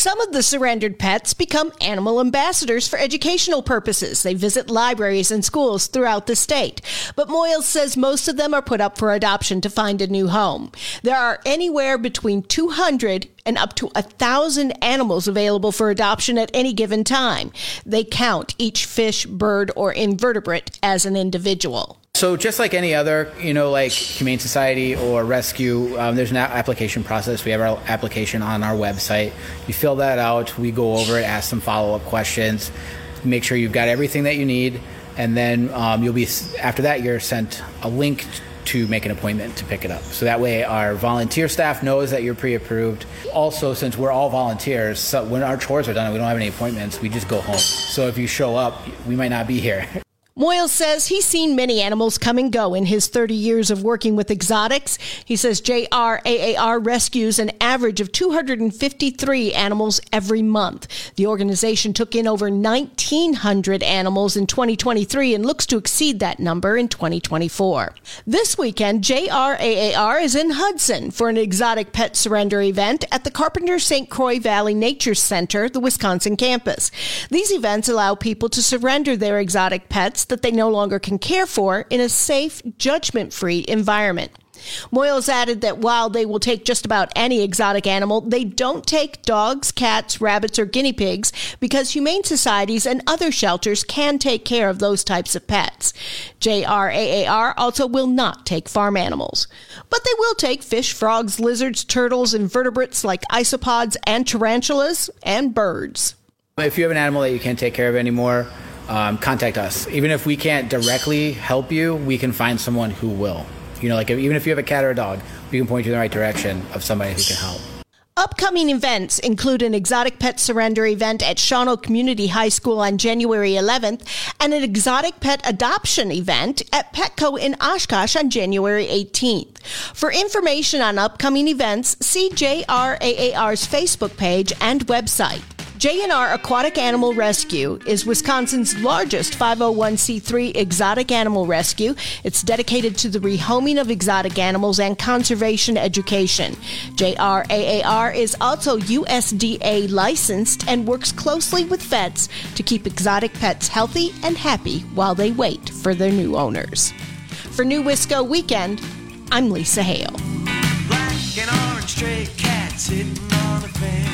Some of the surrendered pets become animal ambassadors for educational purposes. They visit libraries and schools throughout the state. But Moyles says most of them are put up for adoption to find a new home. There are anywhere between two hundred and up to one thousand animals available for adoption at any given time. They count each fish, bird, or invertebrate as an individual. So just like any other, you know, like Humane Society or rescue, um, there's an application process. We have our application on our website. You fill that out. We go over it, ask some follow-up questions, make sure you've got everything that you need, and then um, you'll be, after that, you're sent a link to make an appointment to pick it up. So that way our volunteer staff knows that you're pre-approved. Also, since we're all volunteers, so when our chores are done and we don't have any appointments, we just go home. So if you show up, we might not be here. Moyles says he's seen many animals come and go in his thirty years of working with exotics. He says J R A A R rescues an average of two hundred fifty-three animals every month. The organization took in over nineteen hundred animals in twenty twenty-three and looks to exceed that number in twenty twenty-four. This weekend, J R A A R is in Hudson for an exotic pet surrender event at the Carpenter Saint Croix Valley Nature Center, the Wisconsin campus. These events allow people to surrender their exotic pets that they no longer can care for in a safe, judgment-free environment. Moyles added that while they will take just about any exotic animal, they don't take dogs, cats, rabbits, or guinea pigs because humane societies and other shelters can take care of those types of pets. J R A A R also will not take farm animals. But they will take fish, frogs, lizards, turtles, invertebrates like isopods and tarantulas, and birds. If you have an animal that you can't take care of anymore, Um, contact us. Even if we can't directly help you, we can find someone who will. You know, like if, even if you have a cat or a dog, we can point you in the right direction of somebody who can help. Upcoming events include an exotic pet surrender event at Shawano Community High School on January eleventh and an exotic pet adoption event at Petco in Oshkosh on January eighteenth. For information on upcoming events, see J R A A R's Facebook page and website. J and R Aquatic Animal Rescue is Wisconsin's largest five oh one c three exotic animal rescue. It's dedicated to the rehoming of exotic animals and conservation education. J R A A R is also U S D A licensed and works closely with vets to keep exotic pets healthy and happy while they wait for their new owners. For New Wisco Weekend, I'm Lisa Hale. Black and orange stray cat sitting on the fence.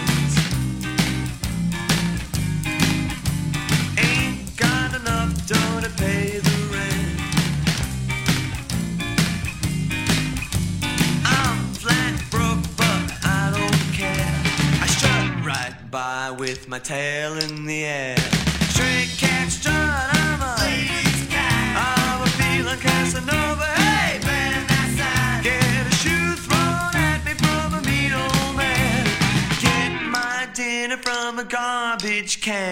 Dough to pay the rent. I'm flat broke, but I don't care. I strut right by with my tail in the air. Stray cat strut, I'm a ladies' cat. I'm a feeling Casanova. Hey, man, that's that. Get a shoe thrown at me from a mean old man. Get my dinner from a garbage can.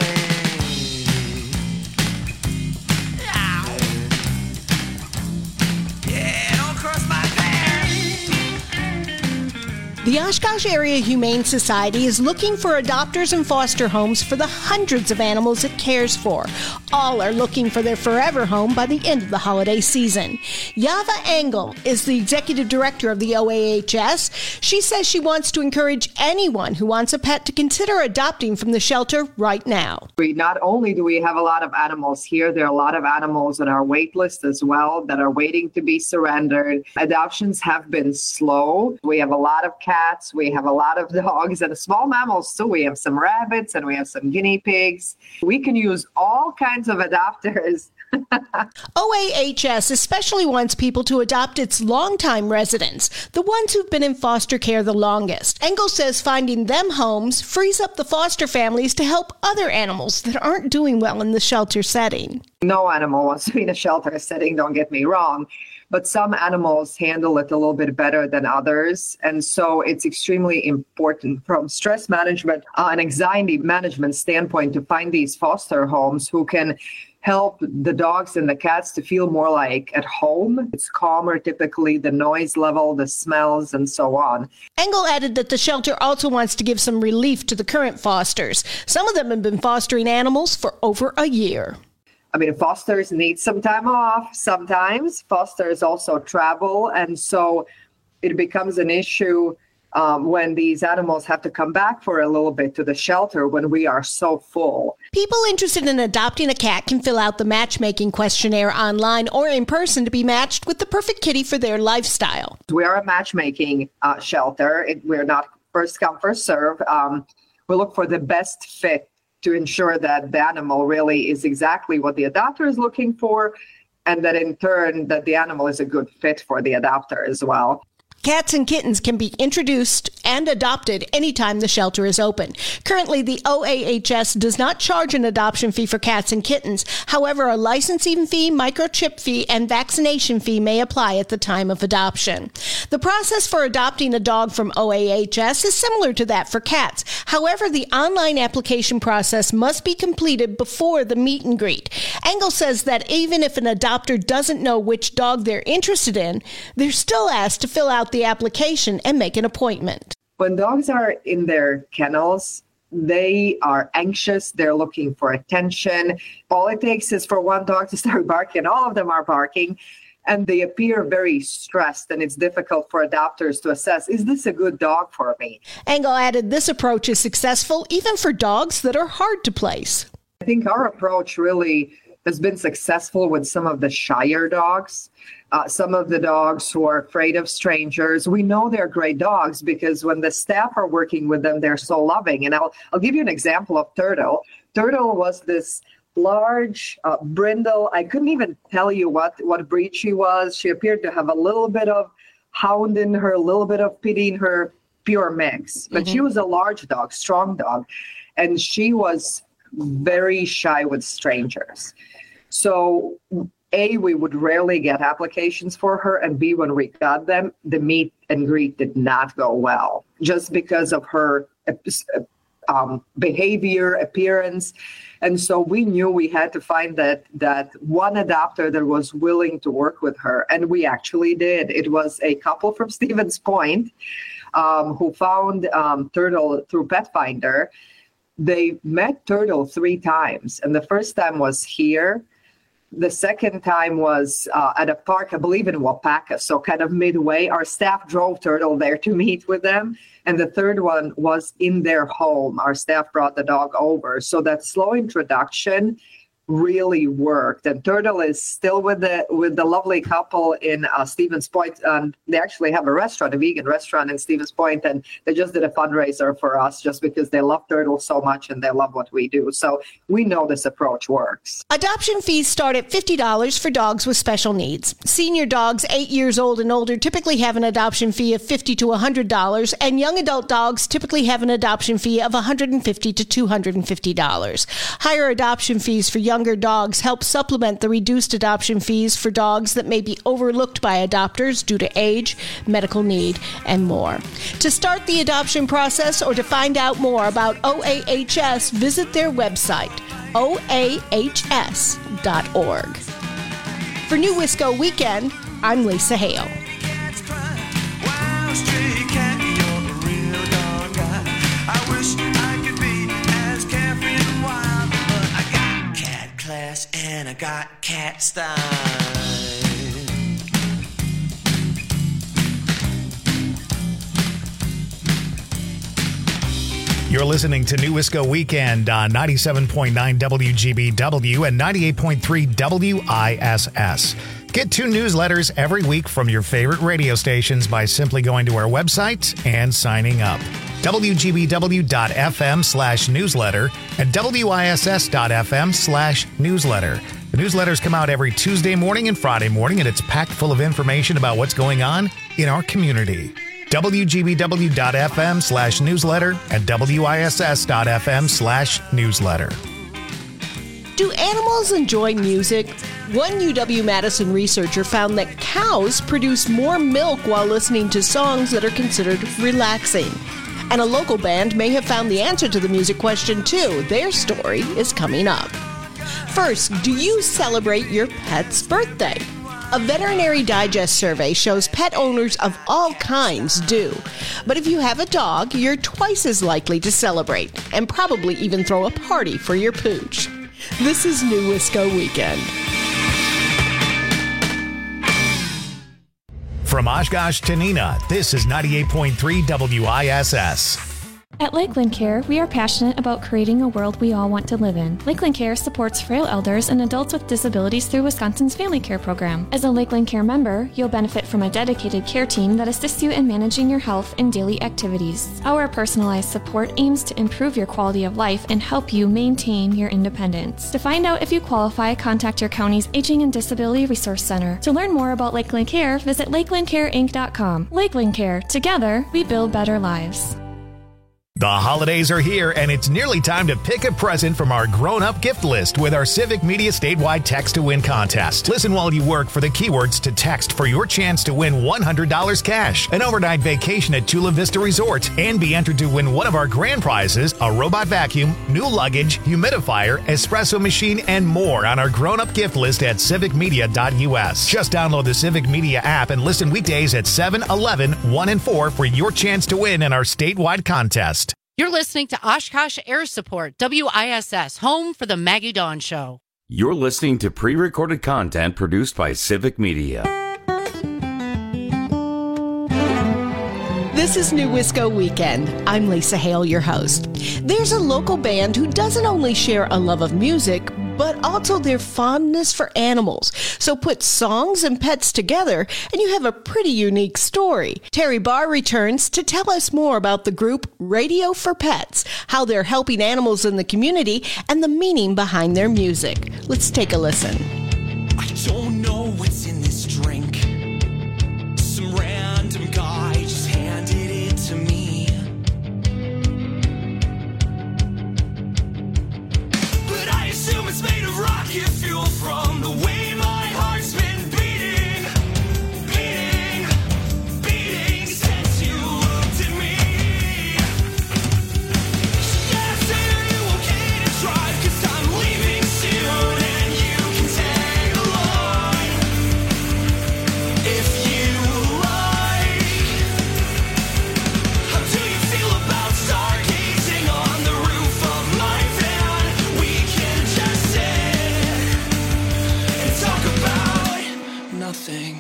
The Oshkosh Area Humane Society is looking for adopters and foster homes for the hundreds of animals it cares for. All are looking for their forever home by the end of the holiday season. Yava Engel is the executive director of the O A H S. She says she wants to encourage anyone who wants a pet to consider adopting from the shelter right now. We not only do we have a lot of animals here, there are a lot of animals on our wait list as well that are waiting to be surrendered. Adoptions have been slow. We have a lot of cats. We have a lot of dogs and small mammals too. We have some rabbits and we have some guinea pigs. We can use all kinds of adopters. O A H S especially wants people to adopt its longtime residents, the ones who've been in foster care the longest. Engel says finding them homes frees up the foster families to help other animals that aren't doing well in the shelter setting. No animal wants to be in a shelter setting, don't get me wrong. But some animals handle it a little bit better than others. And so it's extremely important from stress management uh, and anxiety management standpoint to find these foster homes who can help the dogs and the cats to feel more like at home. It's calmer, typically, the noise level, the smells, and so on. Engel added that the shelter also wants to give some relief to the current fosters. Some of them have been fostering animals for over a year. I mean, fosters need some time off sometimes. Fosters also travel, and so it becomes an issue um, when these animals have to come back for a little bit to the shelter when we are so full. People interested in adopting a cat can fill out the matchmaking questionnaire online or in person to be matched with the perfect kitty for their lifestyle. We are a matchmaking uh, shelter. It, we're not first come, first serve. Um, we look for the best fit to ensure that the animal really is exactly what the adopter is looking for, and that in turn that the animal is a good fit for the adopter as well. Cats and kittens can be introduced and adopted anytime the shelter is open. Currently, the O A H S does not charge an adoption fee for cats and kittens. However, a licensing fee, microchip fee, and vaccination fee may apply at the time of adoption. The process for adopting a dog from O A H S is similar to that for cats. However, the online application process must be completed before the meet and greet. Engel says that even if an adopter doesn't know which dog they're interested in, they're still asked to fill out the application and make an appointment. When dogs are in their kennels, they are anxious. They're looking for attention. All it takes is for one dog to start barking. All of them are barking, and they appear very stressed, and it's difficult for adopters to assess, is this a good dog for me? Engel added this approach is successful even for dogs that are hard to place. I think our approach really has been successful with some of the shyer dogs. Uh, some of the dogs who are afraid of strangers. We know they're great dogs because when the staff are working with them, they're so loving. And I'll I'll give you an example of Turtle. Turtle was this large uh, brindle. I couldn't even tell you what, what breed she was. She appeared to have a little bit of hound in her, a little bit of pity in her, pure mix. But mm-hmm. she was a large dog, strong dog. And she was very shy with strangers. So A, we would rarely get applications for her, and B, when we got them, the meet and greet did not go well, just because of her um, behavior, appearance. And so we knew we had to find that that one adopter that was willing to work with her, and we actually did. It was a couple from Stevens Point um, who found um, Turtle through Pet Finder. They met Turtle three times, and the first time was here. The second time was uh, at a park, I believe in Wapaka, so kind of midway. Our staff drove Turtle there to meet with them. And the third one was in their home. Our staff brought the dog over. So that slow introduction really worked. And Turtle is still with the with the lovely couple in uh, Stevens Point. Um, they actually have a restaurant, a vegan restaurant in Stevens Point, and they just did a fundraiser for us just because they love Turtle so much and they love what we do. So we know this approach works. Adoption fees start at fifty dollars for dogs with special needs. Senior dogs eight years old and older typically have an adoption fee of fifty dollars to one hundred dollars, and young adult dogs typically have an adoption fee of one hundred fifty dollars to two hundred fifty dollars. Higher adoption fees for young Younger dogs help supplement the reduced adoption fees for dogs that may be overlooked by adopters due to age, medical need, and more. To start the adoption process or to find out more about O A H S, visit their website, O A H S dot org. For New Wisco Weekend, I'm Lisa Hale. And I got cat style. You're listening to New Wisco Weekend on ninety-seven point nine W G B W and ninety-eight point three W I S S. Get two newsletters every week from your favorite radio stations by simply going to our website and signing up. W G B W dot F M slash newsletter and W I S S dot F M slash newsletter. The newsletters come out every Tuesday morning and Friday morning, and it's packed full of information about what's going on in our community. W G B W dot F M slash newsletter and W I S S dot F M slash newsletter. Do animals enjoy music? One U W-Madison researcher found that cows produce more milk while listening to songs that are considered relaxing. And a local band may have found the answer to the music question, too. Their story is coming up. First, do you celebrate your pet's birthday? A Veterinary Digest survey shows pet owners of all kinds do. But if you have a dog, you're twice as likely to celebrate and probably even throw a party for your pooch. This is New from Oshkosh to Neenah, this is ninety-eight point three W I S S. At Lakeland Care, we are passionate about creating a world we all want to live in. Lakeland Care supports frail elders and adults with disabilities through Wisconsin's Family Care Program. As a Lakeland Care member, you'll benefit from a dedicated care team that assists you in managing your health and daily activities. Our personalized support aims to improve your quality of life and help you maintain your independence. To find out if you qualify, contact your county's Aging and Disability Resource Center. To learn more about Lakeland Care, visit lakeland care inc dot com. Lakeland Care. Together, we build better lives. The holidays are here, and it's nearly time to pick a present from our grown-up gift list with our Civic Media statewide Text to Win contest. Listen while you work for the keywords to text for your chance to win one hundred dollars cash, an overnight vacation at Chula Vista Resort, and be entered to win one of our grand prizes, a robot vacuum, new luggage, humidifier, espresso machine, and more on our grown-up gift list at civic media dot u s. Just download the Civic Media app and listen weekdays at seven, eleven, one, and four for your chance to win in our statewide contest. You're listening to Oshkosh Air Support, W I S S, home for the Maggie Dawn Show. You're listening to pre-recorded content produced by Civic Media. This is New Wisco Weekend. I'm Lisa Hale, your host. There's a local band who doesn't only share a love of music, but also their fondness for animals. So put songs and pets together, and you have a pretty unique story. Terry Barr returns to tell us more about the group Radio for Pets, how they're helping animals in the community, and the meaning behind their music. Let's take a listen. I don't know what's in this drink. Some random guy just handed it to me. But I assume it's made of rocket fuel from the way my heart's been beating, beating, beating since you looked at me. She asked, are you okay to drive? 'Cause I'm leaving soon and you can tag along if you like. How do you feel about stargazing on the roof of my van? We can just sit and talk about nothing.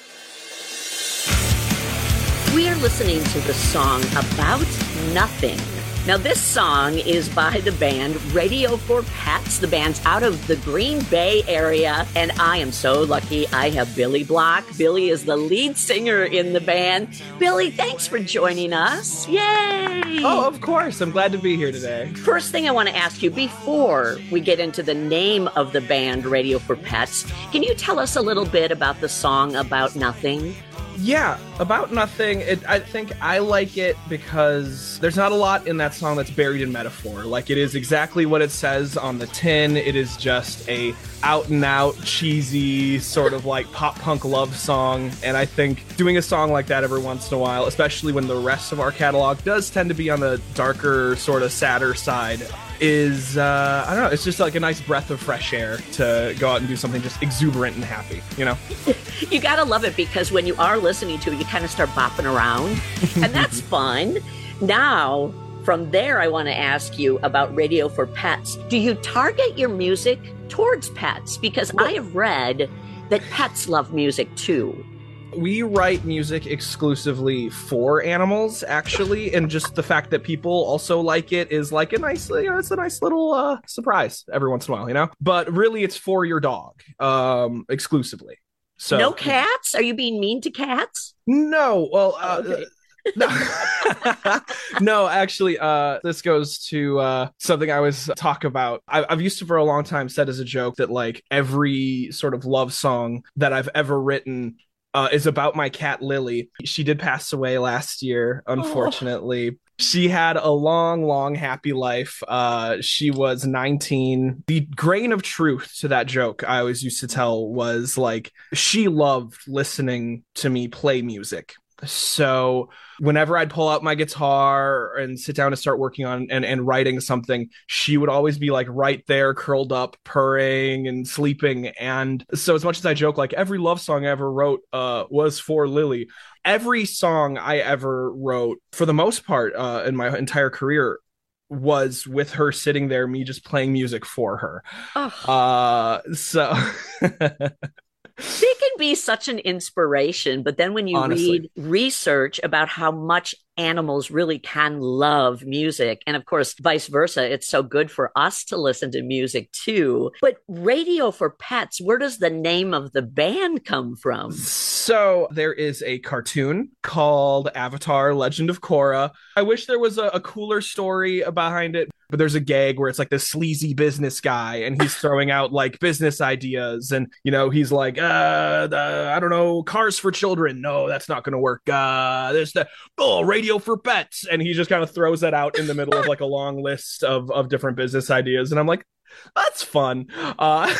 We are listening to the song About Nothing. Now, this song is by the band Radio for Pets. The band's out of the Green Bay area, and I am so lucky I have Billy Block. Billy is the lead singer in the band. Billy, thanks for joining us. Yay! Oh, of course. I'm glad to be here today. First thing I want to ask you, before we get into the name of the band Radio for Pets, can you tell us a little bit about the song About Nothing? Yeah, About Nothing, it, I think I like it because there's not a lot in that song that's buried in metaphor. Like, it is exactly what it says on the tin. It is just a out-and-out, cheesy, sort of like pop-punk love song. And I think doing a song like that every once in a while, especially when the rest of our catalog does tend to be on the darker, sort of sadder side, is, uh, I don't know, it's just like a nice breath of fresh air to go out and do something just exuberant and happy, you know? You gotta love it, because when you are listening to it, you kind of start bopping around, and that's fun. Now, from there, I want to ask you about Radio for Pets. Do you target your music towards pets? Because I have read that pets love music too. We write music exclusively for animals, actually, and just the fact that people also like it is like a nice, you know, it's a nice little uh, surprise every once in a while, you know? But really, it's for your dog, um, exclusively. So, no cats? Are you being mean to cats? No. Well, uh, okay. no. no, actually, uh, this goes to uh, something I always talk about. I- I've used to, for a long time, said as a joke that like every sort of love song that I've ever written Uh, is about my cat, Lily. She did pass away last year, unfortunately. Oh. She had a long, long, happy life. Uh, she was nineteen. The grain of truth to that joke I always used to tell was like, she loved listening to me play music. So whenever I'd pull out my guitar and sit down and start working on and, and writing something, she would always be like right there, curled up, purring and sleeping. And so as much as I joke, like every love song I ever wrote uh, was for Lily. Every song I ever wrote, for the most part, uh, in my entire career, was with her sitting there, me just playing music for her. Oh. Uh, so... Speaking can be such an inspiration, but then when you Honestly. read research about how much animals really can love music, and of course, vice versa, it's so good for us to listen to music too. But Radio for Pets, where does the name of the band come from? So there is a cartoon called Avatar Legend of Korra. I wish there was a, a cooler story behind it, but there's a gag where it's like this sleazy business guy and he's throwing out like business ideas, and you know, he's like, uh, uh I don't know, cars for children. No, that's not going to work. Uh, there's the, oh, Radio for Pets. And he just kind of throws that out in the middle of like a long list of, of different business ideas. And I'm like, that's fun. Uh,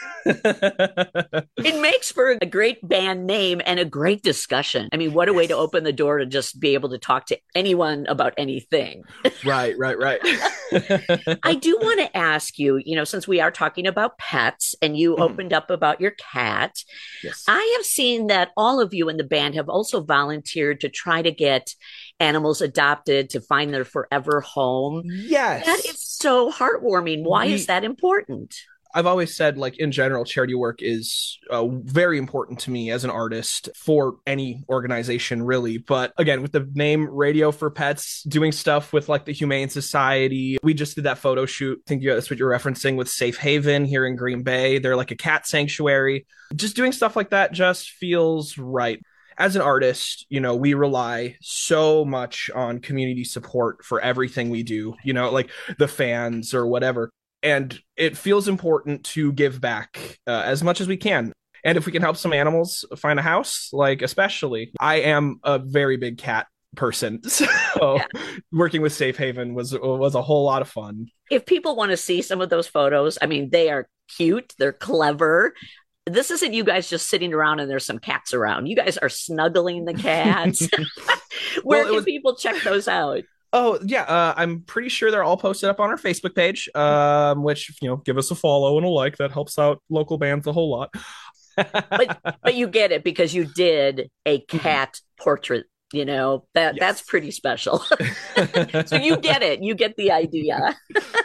It makes for a great band name and a great discussion. I mean, what a way to open the door to just be able to talk to anyone about anything. Right, right, right. I do want to ask you, you know, since we are talking about pets and you mm-hmm. opened up about your cat, yes. I have seen that all of you in the band have also volunteered to try to get animals adopted to find their forever home. Yes. That is so heartwarming. Why we- is that important? I've always said, like, in general, charity work is uh, very important to me as an artist for any organization, really. But again, with the name Radio for Pets, doing stuff with like the Humane Society. We just did that photo shoot. I think that's what you're referencing with Safe Haven here in Green Bay. They're like a cat sanctuary. Just doing stuff like that just feels right. As an artist, you know, we rely so much on community support for everything we do, you know, like the fans or whatever. And it feels important to give back uh, as much as we can. And if we can help some animals find a house, like especially, I am a very big cat person. So yeah. Working with Safe Haven was was a whole lot of fun. If people want to see some of those photos, I mean, they are cute. They're clever. This isn't you guys just sitting around and there's some cats around. You guys are snuggling the cats. Where well, can was- people check those out? Oh, yeah. Uh, I'm pretty sure they're all posted up on our Facebook page, um, which, you know, give us a follow and a like. That helps out local bands a whole lot. but but you get it because you did a cat portrait, you know, that yes. that's pretty special. So you get it. You get the idea.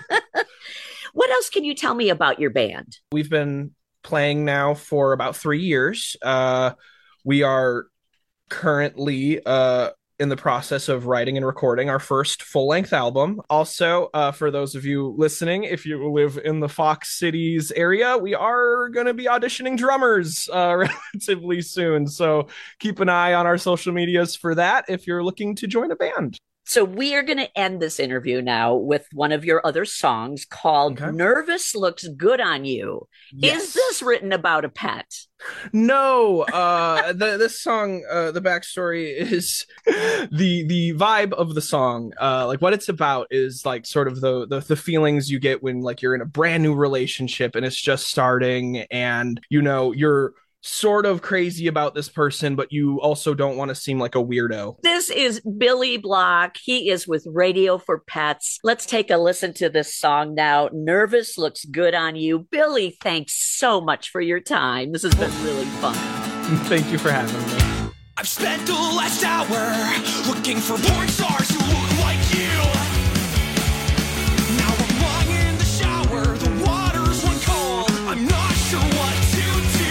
What else can you tell me about your band? We've been playing now for about three years. Uh, we are currently... Uh, in the process of writing and recording our first full-length album. Also, uh, for those of you listening, if you live in the Fox Cities area, we are going to be auditioning drummers uh, relatively soon. So keep an eye on our social medias for that if you're looking to join a band. So we are going to end this interview now with one of your other songs called okay. Nervous Looks Good on You. Yes. Is this written about a pet? No, uh, the, this song, uh, the backstory is the the vibe of the song. Uh, like what it's about is like sort of the, the the feelings you get when like you're in a brand new relationship and it's just starting, and you know you're sort of crazy about this person, but you also don't want to seem like a weirdo. This is Billy Block. He is with Radio for Pets. Let's take a listen to this song now. Nervous Looks Good on You. Billy, thanks so much for your time. This has been really fun. Thank you for having me. I've spent the last hour looking for porn stars who look like you. Now I'm lying in the shower, the water's run cold. I'm not sure what to do.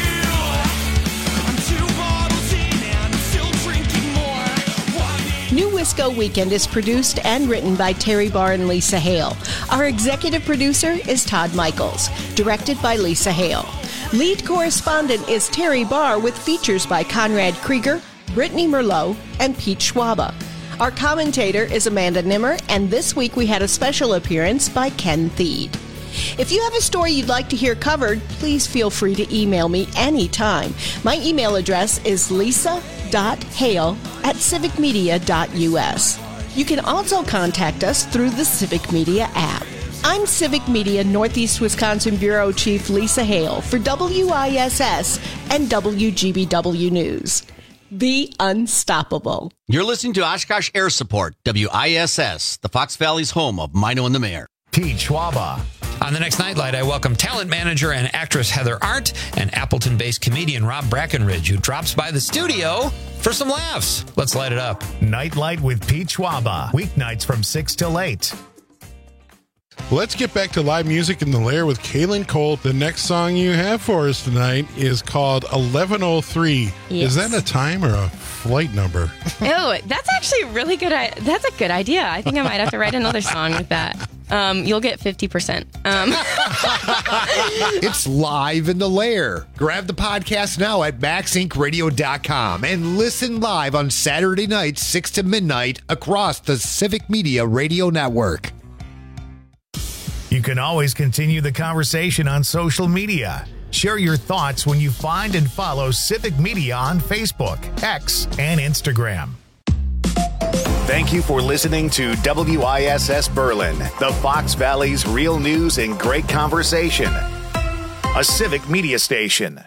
New Wisco Weekend is produced and written by Terry Barr and Lisa Hale. Our executive producer is Todd Michaels, directed by Lisa Hale. Lead correspondent is Terry Barr with features by Conrad Krieger, Brittany Merlot, and Pete Schwaba. Our commentator is Amanda Nimmer, and this week we had a special appearance by Ken Theed. If you have a story you'd like to hear covered, please feel free to email me anytime. My email address is lisa.hale at civicmedia.us. You can also contact us through the Civic Media app. I'm Civic Media Northeast Wisconsin Bureau Chief Lisa Hale for W I S S and W G B W News. Be unstoppable. You're listening to Oshkosh Air Support, W I S S, the Fox Valley's home of Mino and the Mayor. Pete Schwaba. On the next Nightlight, I welcome talent manager and actress Heather Arndt and Appleton-based comedian Rob Brackenridge, who drops by the studio for some laughs. Let's light it up. Nightlight with Pete Schwaba. Weeknights from six till eight. Let's get back to live music in the Lair with Kaylin Cole. The next song you have for us tonight is called eleven oh three. Yes. Is that a time or a flight number? Oh, that's actually a really good. I- that's a good idea. I think I might have to write another song with that. Um, you'll get fifty percent. Um. It's live in the Lair. Grab the podcast now at max inc radio dot com and listen live on Saturday nights, six to midnight, across the Civic Media Radio Network. You can always continue the conversation on social media. Share your thoughts when you find and follow Civic Media on Facebook, X, and Instagram. Thank you for listening to W I S S Berlin, the Fox Valley's real news and great conversation. A Civic Media station.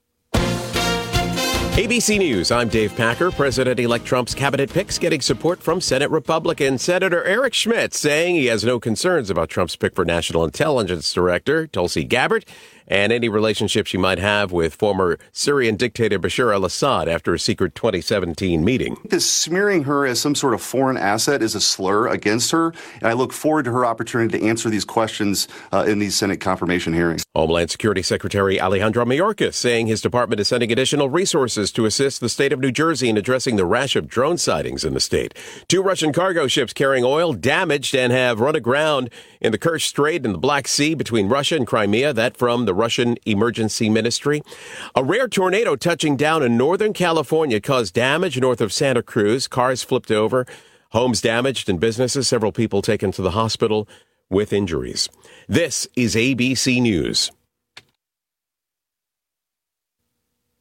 A B C News, I'm Dave Packer. President-elect Trump's cabinet picks getting support from Senate Republican Senator Eric Schmidt, saying he has no concerns about Trump's pick for National Intelligence Director Tulsi Gabbard and any relationship she might have with former Syrian dictator Bashar al-Assad after a secret twenty seventeen meeting. This smearing her as some sort of foreign asset is a slur against her, and I look forward to her opportunity to answer these questions uh, in these Senate confirmation hearings. Homeland Security Secretary Alejandro Mayorkas saying his department is sending additional resources to assist the state of New Jersey in addressing the rash of drone sightings in the state. Two Russian cargo ships carrying oil damaged and have run aground in the Kerch Strait in the Black Sea between Russia and Crimea, that from the Russian Emergency Ministry. A rare tornado touching down in Northern California caused damage north of Santa Cruz. Cars flipped over, homes damaged, and businesses. Several people taken to the hospital with injuries. This is A B C News.